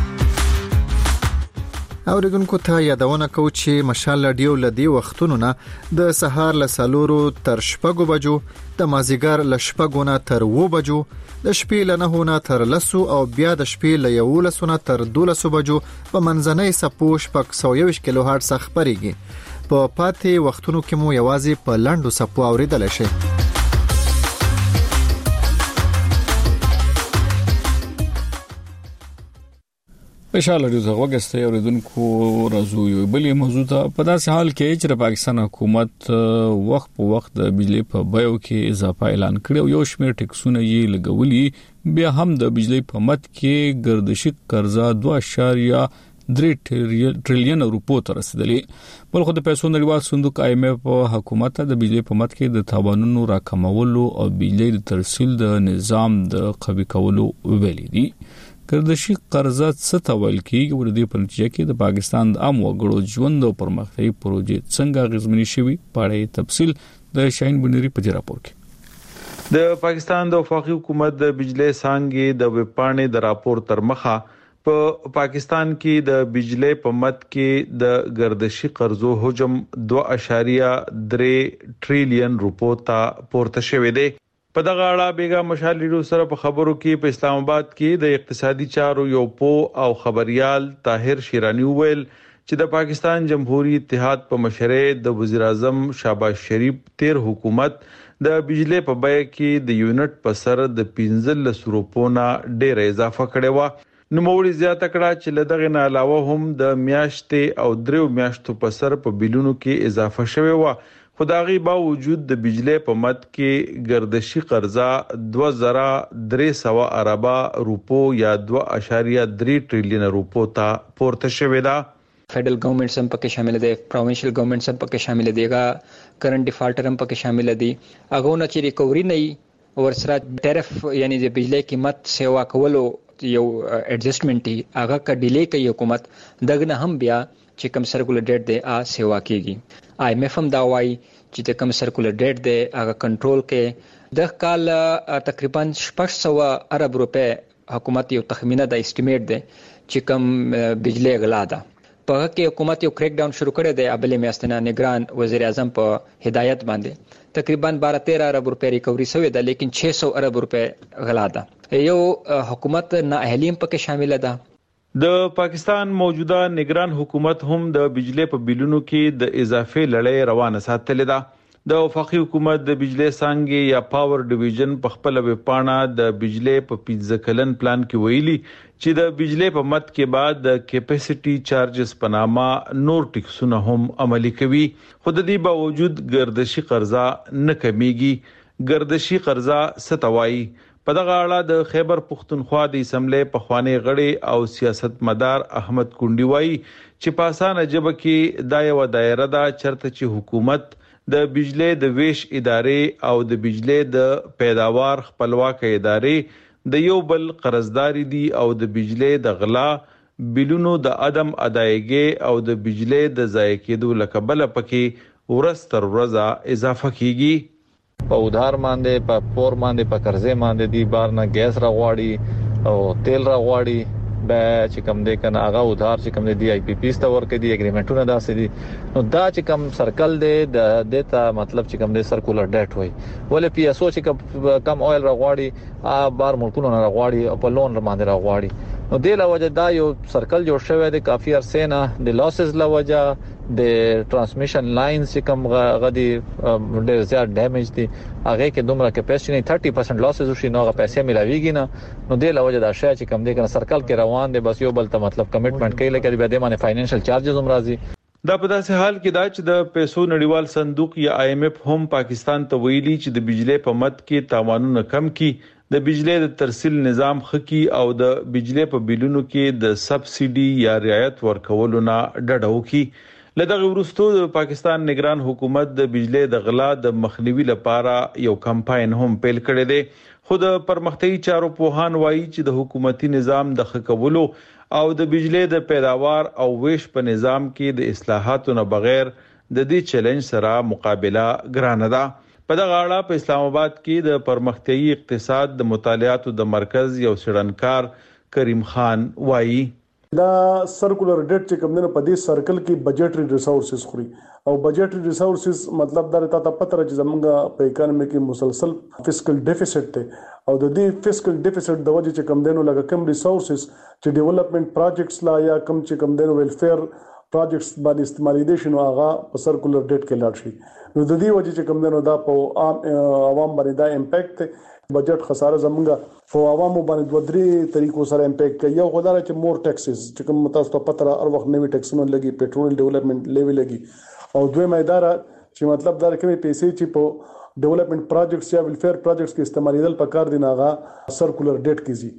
اوریدونکو ته یادونه کوم چې مشال رادیو لدی وختونو نه د سهار له 4 تر 6 بجو د مازیګر له 6 نه تر 2 بجو د شپې له 9 نه تر 10 او بیا د شپې له 11 نه تر 12 بجو په منځنۍ سپو شپږ 121 کیلو هرتز خبريږي په پاتې وختونو کې مو یوازې په لاندو سپو اوریدل شي
مشال رادیو څنګه وګسته اوریدونکو راځو یو بلې موضوع ته په داسې حال کې چې پاکستان حکومت وخت په وخت د بجلی په بیو کې اضافه اعلان کړی او یو شمېر ټیکسونه یې لګولي بیا هم د بجلی په مت کې گردشي قرضه 2.3 ټریلیون روپو ته رسیدلی بل خو د پیسو نړیوال صندوق IMF حکومت د بجلی په مت کې د تاوانونو راکمولو او بجلی د ترسیل د نظام د قوي کولو ویلي دي گردشي قرضه څه ته ویل کیږي ورته په نتیجه کې د پاکستان د عام وګړو ژوند او پرمختګي پروژې څنګه غزمنی شوي پاړې تفصیل د شاهین بنيري په راپور کې
د پاکستان د وفاقي حکومت د بجلی څنګه د وپاڼې د راپور تر مخه
په پاکستان کې د بجلی په مد کې د گردشي قرضو حجم 2.3 ټریلیون روپو ته پورته شوی دی. په دغه اړه بیګا مشال ریډیو سره په خبرو کې په اسلام آباد کې د اقتصادي چارو یو او خبريال طاهر شیرانی ویل چې د پاکستان جمهوریت اتحاد په مشرۍ د وزیر اعظم شهباز شریف تیر حکومت د بجلی په بیه کې د یونټ په سر د 15 روپو نه ډېر اضافه کړې و. نوموړي زیاته کړه چې لدغه نه علاوه هم د میاشتې او 3 میاشتو په سر په بیلونو کې اضافه شوی و. خدایي باوجود د بجلی په مد کې گردشي قرضه 2300 اربه روپو یا 2.3 ټریلیون روپو ته پورته شوی دا.
Federal government هم پکې شامل دي, پروینشل گورنمنټس هم پکې شامل دي, کرنٹ ډیفالټر هم پکې شامل دي. هغه نه چې ریکوري نه ورسره ټیرف یعنی د بجلی قیمت سیوا کولو یو ایڈجسټمنټ هغه کا ډیلی کوي حکومت, دغه هم بیا چې کم سرکولر ډیټ دی سیوا کیږي. IMF هم دا وایي چې کم سرکولر ډیټ دی هغه کنټرول کې. د کال تقریبا 600 ارب روپے حکومت یو تخمینه د اسټیمیټ دی چې کم بجلی غلا ده. په کې حکومت یو کریک ډاون شروع کړی دی ابلې میاشتنه نگران وزیر اعظم په هدایت باندې. تقریبا 12-13 ارب روپے ریکوري شوی ده, لیکن 600 ارب روپے غلا ده. یو حکومت نااهلیم پکې شامل ده.
د پاکستان موجوده نگران حکومت هم د بجلی په بیلونو کې د اضافه لړۍ روانه ساتلې ده. د وفاقي حکومت د بجلی څنګه یا پاور ډیویژن په خپل وپاڼه د بجلی په 15 کلن پلان کې ویلي چې د بجلی په مد کې بعد د کیپاسټي چارجز په نامه نور ټیکسونه هم عملي کوي. خو د دې باوجود گردشي قرضه نه کمیږي. گردشي قرضه ستوي. په دغه اړه د خیبر پختونخوا د اسمبلی په خوانی غړي او سیاستمدار احمد کونډي وایي چې په اسانه جبه کې د یو دایره دا چرته چې حکومت د بجلی د ویش ادارې او د بجلی د پیداوار خپلواک ادارې د یو بل قرضداري دي او د بجلی د غلا بیلونو د عدم ادایګي او د بجلی د ضایع کېدو لکبل پکې ورځ تر ورځ اضافه کیږي.
په ودار باندې په پور باندې په قرضې باندې دی بار نه ګیس راغواړي او تیل راغواړي به چې کم دی کنه هغه ودار چې کم دی آی پی پی ست ورکې دی اګریمنټونه داسې دي. نو دا چې کم سرکل دی د دته مطلب چې کم دی سرکولر ډیټ وای ولې پی اس او چې کم اویل راغواړي بار ملکونو نه راغواړي او په لون باندې راغواړي. نو د لوجه دا یو سرکل جوړ شوی دی کافي ارسه نه د لاسز لوجه د ترانسمیشن لاینز چې کم غدي ډېر زیات ډیمیج دي هغه کې دومره کیپاسټي نه 30% لاسز وشي نو هغه پیسې ملاويږي نه. نو د لوجه دا شای چې کم دی کنه سرکل کې روان دي بس یو بل ته مطلب کمټمنټ کوي لکه د بده باندې فاینانشل چارجز هم راځي.
دا په داسې حال کې دا چې د پیسو نړیوال صندوق یا IMF هم پاکستان ته ویلي چې د بجلی په مد کې تاوانونه کم کړي, د بجلی د ترسیل نظام خکی او د بجلی په بیلونو کې د سبسيډي یا رعایت ورکولو نه ډډه وکړي. لدغه ورستو د پاکستان نگران حکومت د بجلی د غلا د مخنیوي لپاره یو کمپاین هم پیل کړی دی. خود پرمختیايي چارو پوهان وایي چې د حکومتي نظام د خکولو او د بجلی د پیداوار او ویش په نظام کې د اصلاحاتو نه بغیر د دې چیلنج سره مقابله ګرانه ده. په دغه اړه په اسلام آباد کې د پرمختیايي اقتصاد د مطالعاتو د مرکز یو سړنکار کریم خان وایي
دا سرکولر ډیټ چې کوم نه په دې سرکل کې بجټري ریسورسز خوري او بجټري ریسورسز مطلب دا ته پته راځي زمونږ په اکانومي کې مسلسل فسکل ډیفیسټ ته او د دې فسکل ډیفیسټ د وجې چې کوم دینو لکه کم ریسورسز چې ډیولپمنٹ پروجیکټس لا یا کم چې کوم دینو ویلفیر پروجیکټس باندې استعمالېدل شي نو هغه په سرکولر ډیټ کې لاړ شي. نو د دې وجې چې کوم دینو دا په عوام باندې دا امپیکټ بجټ خساره زمونږ په عوامو باندې دوه درې طریقو سره امپیکټ کوي. یو خدای چې مور ټیکسز چې کوم تاسو ته پته هر وخت نوي ټیکسونه لګي پېټرول ډیولپمنٹ لیوي لګي او دویمه اداره چې مطلب دا کومې پیسې چې په ډیولپمنٹ پروجیکټس یا ویلفیر پروجیکټس کې استعمالېدل پکار دي ناغه سرکولر ډیټ کیږي.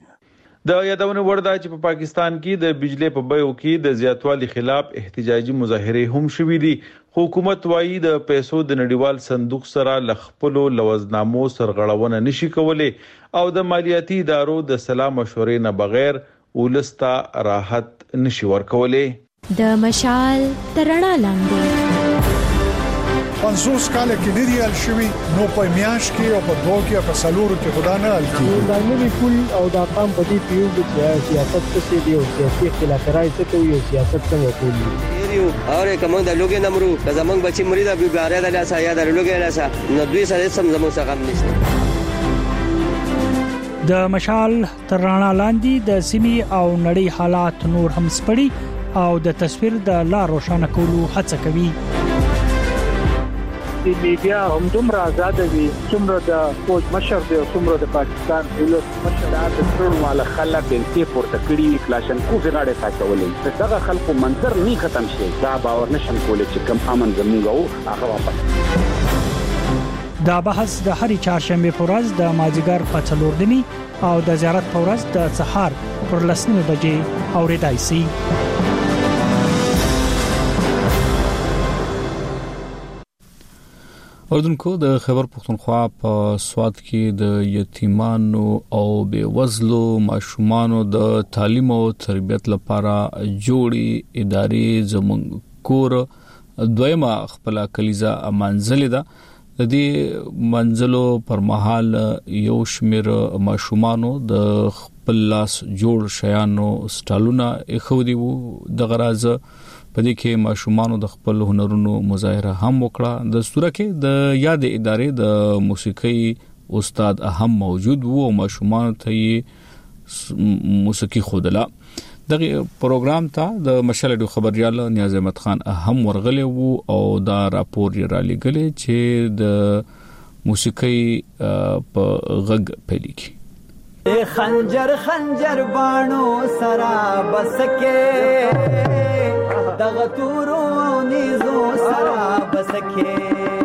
د یادونه ورده چې په پاکستان کې د بجلی په بیو کې د زیاتوالي خلاف احتجاجي مظاهره هم شوې دي. حکومت وايي د پیسو د نړیوال صندوق سره لخپلو لوزنامو سرغړونه نشي کولای او د مالیاتي ادارو د سلام مشورې نه بغیر ولستا راحت نشي ورکولای.
د مشال ترڼا لاندې
50 کال کې نه دی ال شوی نو په میاش کې او په دوه کې او په سالورو کې خدا نه ال کې
دا نوی پول او دا قام په دې پیو د سیاست څخه دی او سیاسي اختلافات راځي ته یو سیاست څنګه کوي
یو اور کوم د لوګي نمرو د زمنګ بچی مریدا بیګاره د لاسه یا د لوګي لاسه نو دوی سره سم زمو څخه هم نشته.
د مشال تر رڼا لاندې د سیمي او نړۍ حالات نور هم سپړي او د تصویر د لا روښانه کولو هڅه کوي.
د میډیا هم دومره آزاد دي څومره د فوج مشر دی او څومره د پاکستان دولت مشر د ټول مال خلک د پورته کړي کلاشن کو غاړه ساتولې دغه خلکو منظر نه ختم شي دا باور نشم کولای چې کم امن زموږ هغه واپس.
دا بحث د هرې چهارشنبه په ورځ د مازیګر په 4 او د زیارت په ورځ د سحر پر 10 بجې اوریدای شي.
اردوونکو د خیبر پختونخوا په سواد کې د یتیمانو او بیوزلو ماشومانو د تعلیم او تربیت لپاره جوړي ادارې زمونږ کور دویمه خپل کلیزه منزل ده. د دې منزلو پر مهال یو شمیر ماشومانو د خپل لاس جوړ شیانو سټالونه خودي وو د غراز په دې کې ماشومانو د خپل هنرونو مظاهره هم وکړه. د صورت کې د یاد ادارې د موسیقي استاد هم موجود وو او ماشومان ته موسیقي خودله. دغه پروګرام ته د مشال خبريال نیاز احمد خان هم ورغلی وو او دا راپور یې را لګلې چې د موسیقي په غږ پېلی کی
خنجر خنجر بانو سرا بسکه دغه تورو نيزو سرا بسکه.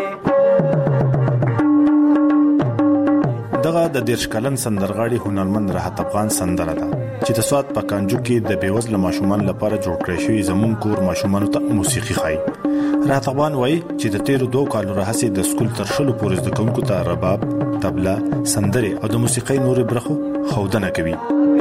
دغه د دیرش کلن سندرغاړي هنرمند راحت افغان سندره ده چې د سواد په کانجو کې د بیوزل ماشومان لپاره جوړ کړی شوی زمون کور ماشومان ته موسیقي خای. راحت افغان وایي چې د 13 کالو راهسي د سکول تر شلو پورې د کوونکو ته رباب، طبله، سندره او د موسیقي نورې برخو خودنه کوي.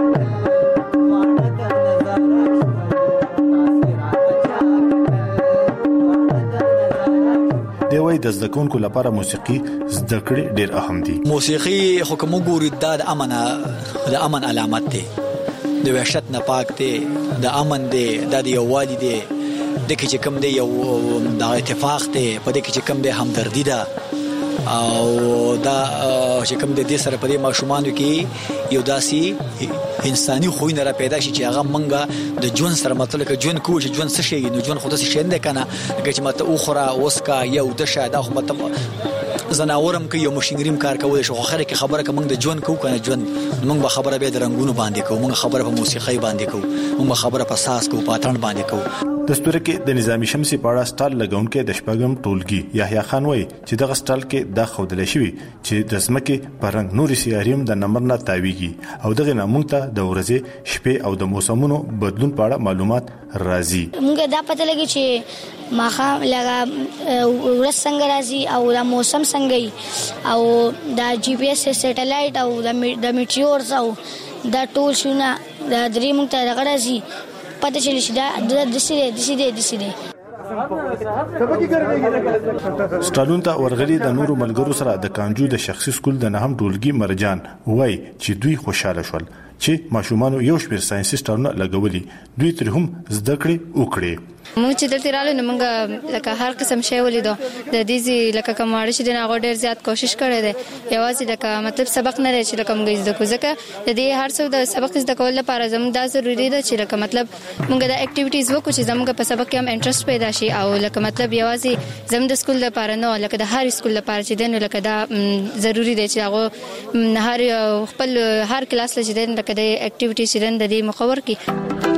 دی وایي د زده کوونکو لپاره موسیقي زده کړې ډېر اهم دي.
موسیقي حکم ګوري د امن علامت ده، د وحشت نه پاک ده، د امن ده، د یووالي ده، د کې چې کوم دی یو د اتفاق ده، په دې کې چې کوم دی همدردي ده او دا چې کوم د دې سره په دې ماشومانو کې یو داسي انساني خوینه را پیدا شي چې هغه منګه د ژوند سره مطلب کې ژوند کوی چې ژوند څه شي نو ژوند خو داسې شي نه کنه چې ماته اوخره وسکا یو د شاده خو ماته زناورم کې یو ماشینګریم کار کول شو خو خره کې خبره کوم د ژوند کو کنه ژوند موږ به خبره به د رنگونو باندې کو موږ خبره په موسیقي باندې کو موږ خبره په ساز کو په اتڼ باندې کو.
د ستوره کې د نظامی شمسي پاړه سټال لګونکو د شپږم ټولګي یحیی خان وای چې دغه سټال کې د خودلې شوی چې د سمکه پرنګ نوري سیاریم د نمبر نه تاویږي او دغه نامونږ ته د ورځې شپې او د موسمونو بدلون په اړه معلومات راځي.
موږ دا پته لګی چې ماخه لگا ورځ څنګه راځي او د موسم څنګه او د جی پی ایس سټلایټ او د میټیورز او د ټول شونه د درې موږ ته راځي پته چلی شي دا د سیده
سټالون ته ورغلي د نورو ملګرو سره د کانجو د شخصي سکول د نهم ټولګي مرجان وای چې دوی خوشاله شول چې ماشومان یو شمېر ساينسي سټالونه لګولي دوی تر هم زده کړې وکړي.
موږ چې دلته رااله نو موږ لکه هر قسم شی ولیدو د دې لکه کوماړ چې د هغه ډیر زیات کوشش کړی دی یوازې لکه مطلب سبق نه لري چې لکه موږ زده کوو ځکه د دې هر څه د سبق زده کول لپاره زموږ دا ضروری ده چې لکه مطلب موږ د اکټیویټیز وکړو چې زموږ په سبق کې هم انټرست پیدا شي او لکه مطلب یوازې زموږ د سکول لپاره نه لکه د هر سکول لپاره چې دنه لکه دا ضروری دی چې هغه هر خپل هر کلاس لږ دنه لکه د اکټیویټیز چې د دې مخور کې.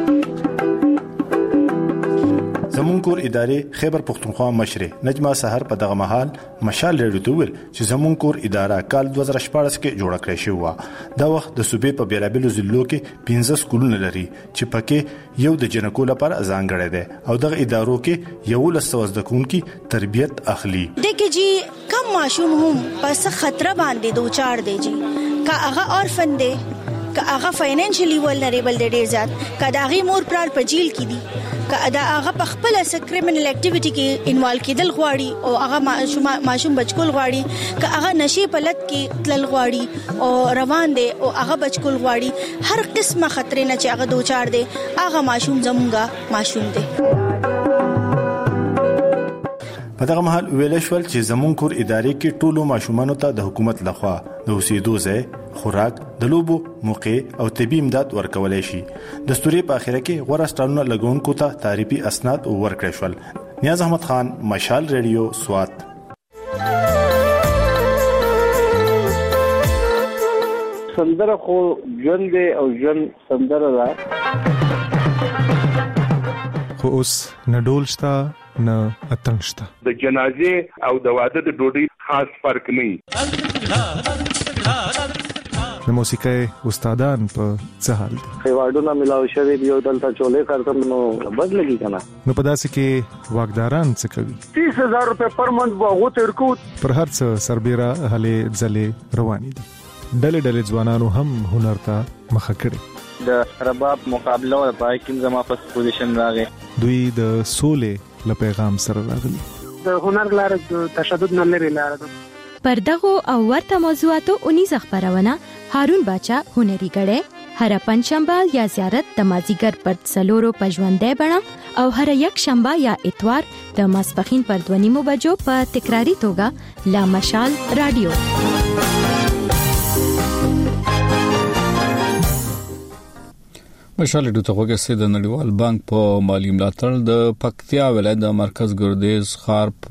زمون کور ادارې خیبر پختونخوا مشر نجمه سحر په دغه محل مشال ریډیو ته ویل چې زمون کور اداره کال 2014 کې جوړه کړې شو. دا وخت د صوبې په بیلابلو ضلعو کې 15 سکولونه لري چې پکې یو د جنکو لپاره ځانګړی دی او دغه ادارو کې یو لسوز د کونکي تربيت اخلي.
دغه جی کم معصوم هم پس خطر باندې دوچار دی جی کا هغه اورفن دی کا هغه فاینانشلی ولنریبل دی ډیر ځات کا دغه مور پلار په جیل کې دي دا هغه په خپل کرایمنل اکټیویټي کې انوالو کېدل غواړي او هغه ماشوم بچکول غواړي که هغه نشي په لت کې تلل غواړي او روان دي او هغه بچکول غواړي هر قسمه خطرې نه چې هغه دوچار دي هغه ماشوم زمونږه ماشوم دي.
په دغه مهال ویل شول چې زمون کور ادارې کې ټولو ماشومانو ته د حکومت لخوا د اوسېدو ځای، خوراک، د لوبو موقع او طبي امداد ورکولای شي. دستوري په اخره کې غوړه سټالونه لګونکو ته تعریفي اسناد ورکړل شول. نیاز احمد خان، مشال ریډیو، سوات.
سندره خو ژوند دی او ژوند سندره ده.
خو اوس نه ډول شته نه اتڼ شته.
د جنازې او د واده د ډوډۍ خاص فرق نه وي.
د موسیقۍ استادان په څه حال دي؟
خیواړونه ملاوي شوی دی او دلته چولې کارتم نو بدلږي کنه.
نو په داسې کې واګداران څه کوي؟
30000 روپے پر منث واغو تر کو
پر هر څه سربېره هلې ځلې روانې دي. ډلې ځوانانو هم هنر ته مخه کړي.
د رباب مقابله او پای کې زما په پوزیشن راغی.
دوی د سولې له پیغام سره راغلي.
د هنر لار تشدد نه لري لار.
پر دغه او ورته موضوعاتو 19 خبرونه هارون باچا هنري غړې هر پنځشنبه یا زیارت د مازیګر پر څلورو پژوندې بڼه او هر یک شنبه یا اتوار د ماسپخین پر 2:30 بجو په تکراری توګه لا مشال رادیو.
مشال ډیټا غوګه سي د نړیوال بانک په مالی ملاتړ د پکتیا ولایت د مرکز ګردیز ښار په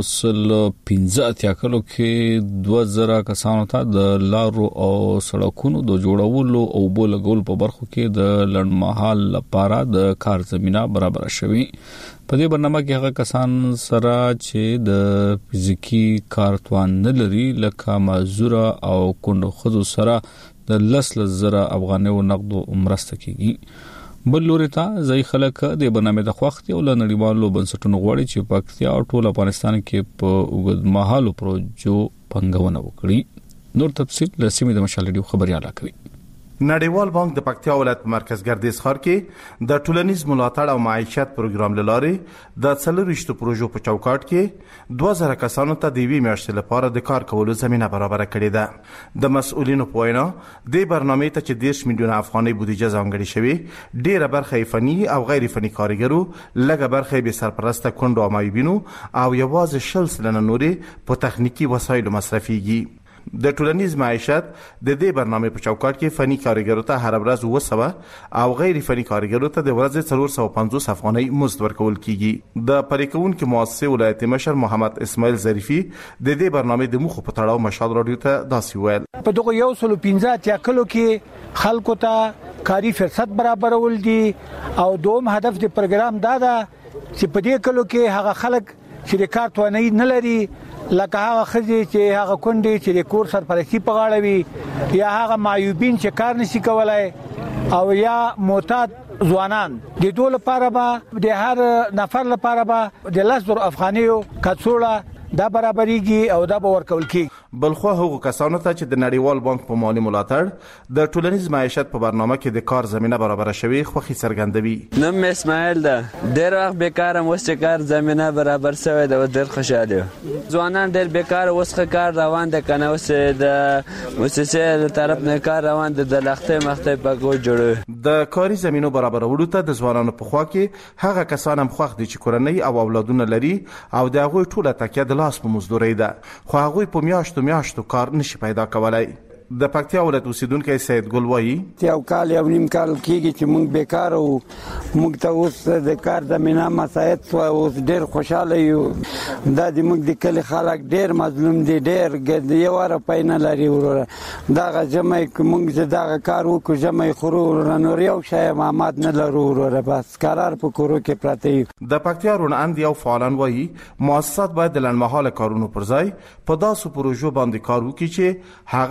115 کلو کې 2000 کسانو ته د لارو او سړکونو د جوړولو او بولګول په برخو کې د لړمحال لپاره د کار زمينه برابر شوي. په دې برنامه کې هغه کسان سره چې د فزیکی کارتوان نه لري لکه معذوره او کندو خزو سره د 10,000 افغانۍ نقد مرسته کیږي. بل لوري ته ځای خلک د برنامه د خوختي او نړیوالو بنسټونو غواړي چې پکتیا او ټول افغانستان کې په اوږدمهالو پروژو پنګونه وکړي. نور تفصیل د سیمې د مشال ریډیو خبرياله کوي.
نړیوال بانک د پکتیا ولایت مرکز ګردیز ښار کې د ټولنیز ملاتړ او معیشت پروګرام لاره د 4 پروژو په چوکاټ کې 2000 کسانو ته د وی میاشتې لپاره د کار کولو زمينه برابر کړې ده. د مسؤلینو په وینا د برنامې ته چې 10 میلیون افغانۍ بودیجه ځانګړې شوې، ډېره برخه فني او غیر فني کارګرو، لږه برخه به سرپرسته کندو او مایبینو او یوازې 40 سلنه نورې په تخنیکی وسایلو مصرفيږي. د ټولنیز معیشت د دې برنامه په چوکاټ کې فني کارګرو ته هر ورځ 200 او غیر فني کارګرو ته د ورځې 450 افغانۍ مزد ورکول کیږي. د پریکون کې مؤسسه ولایت مشر محمد اسماعیل ظریفي د دې برنامه د مخ په تړاو مشال رادیو ته داسې ویل:
په دغه 115 کلو کې خلکو ته کاری فرصت برابرول دي او دوم هدف د پروګرام دا ده چې په دې کلو کې هغه خلک چې د کارتوانۍ نه لري لکه هغه خزي چې هغه کندې چې د کور سرپرستی په غاړه وي یا هغه معیوبین چې کار نشي کولای او یا معتاد ځوانان د دوه لپاره به د هر نفر لپاره به د 10,000 افغانۍ کڅوړه دا برابرېږي او دا به ورکول کیږي.
بلخو هغو کسانو ته چې د نړیوال بانک په مالی ملاتړ د ټولنیز معیشت په برنامه کې د کار زمينه برابر شوي خوخي څرګندوي.
نوم اسماعیل ده. ډېر وخت بیکارم، اوس چې کار زمينه برابر شوی ده ډېر خوشاله یم. ځوانان ډېر بیکار، اوس کار روان ده کنه، اوس د مؤسسې له طرف نه کار روان ده، د لختې مخته په کو جوړو.
د کاري زمينو برابرولو ته د ځوانانو په خوا کې هغه کسان هم خوښ دي چې کورنۍ او اولادونه لري او د هغه ټوله تکیه د لاس په مزدوري ده، خو هغه په میاشتو کار نشي پیدا کولای. د پکتیا ولایت اوسیدونکو سید ګل وایي:
یو کال یو نیم کال کېږي چې موږ بیکار او موږ ته اوس د کار زمينه مساعد شو، اوس ډېر خوشاله یو. دا د موږ د کلی خلک ډېر مظلوم دي، ډېر یو روپۍ نه لري وروره. دغه جمعې موږ چې دغه کار وکړو جمعې خورو وروره، نور یو شی محمد نه لرو وروره، بس قرار په کورو کې پراته یو.
د پکتیا روڼاند یو فعالان وایي مؤسسات باید د لنډمهاله کارونو پر ځای په داسې پروژو باندې کار وکړي چې هغه اوږدمهاله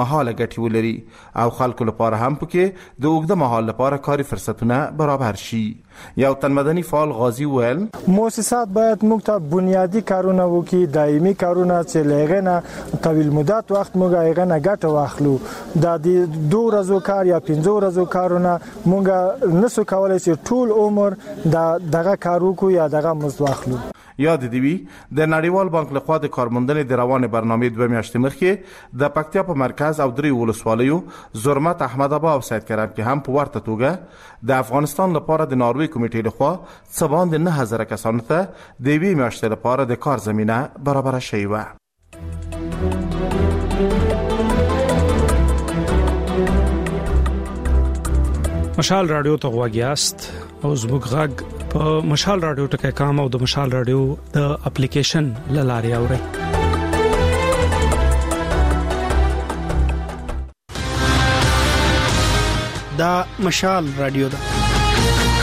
لنډمحاله ګټې ولري او خلکو لپاره هم پکې د اوږده مهال لپاره کاري فرصتونه برابر شي. یو تن مدني فعال غازی ویل
مؤسسات باید موږ ته بنیادی کارونه وکړي، دایمي کارونه چې لغنه طویل مدت وخت موږ هغه ګټه واخلو. د 2 ورځو کار یا 5 ورځو کارونه موږ نسو کولای چې ټول عمر دغه کار وکړو یا دغه مزد واخلو.
یاد دی وی د نړیوال بانک لخوا د کارموندنې د روانه برنامه 2 میاشتې مخکې د پکتیا په مرکز او 3 ولسوالیو زرمت احمد ابا او سید کرم کې هم په ورته توګه د افغانستان لپاره د ناروی کمیټې لخوا څه باندې 9000 کسانو ته د 2 میاشتې لپاره د کار زمينه برابر شوی و.
مشال رادیو ته غواګیاست او زموږ غږ په مشال رادیو ټکي کام او د مشال رادیو د اپلیکیشن لاري اوري. دا مشال رادیو ده.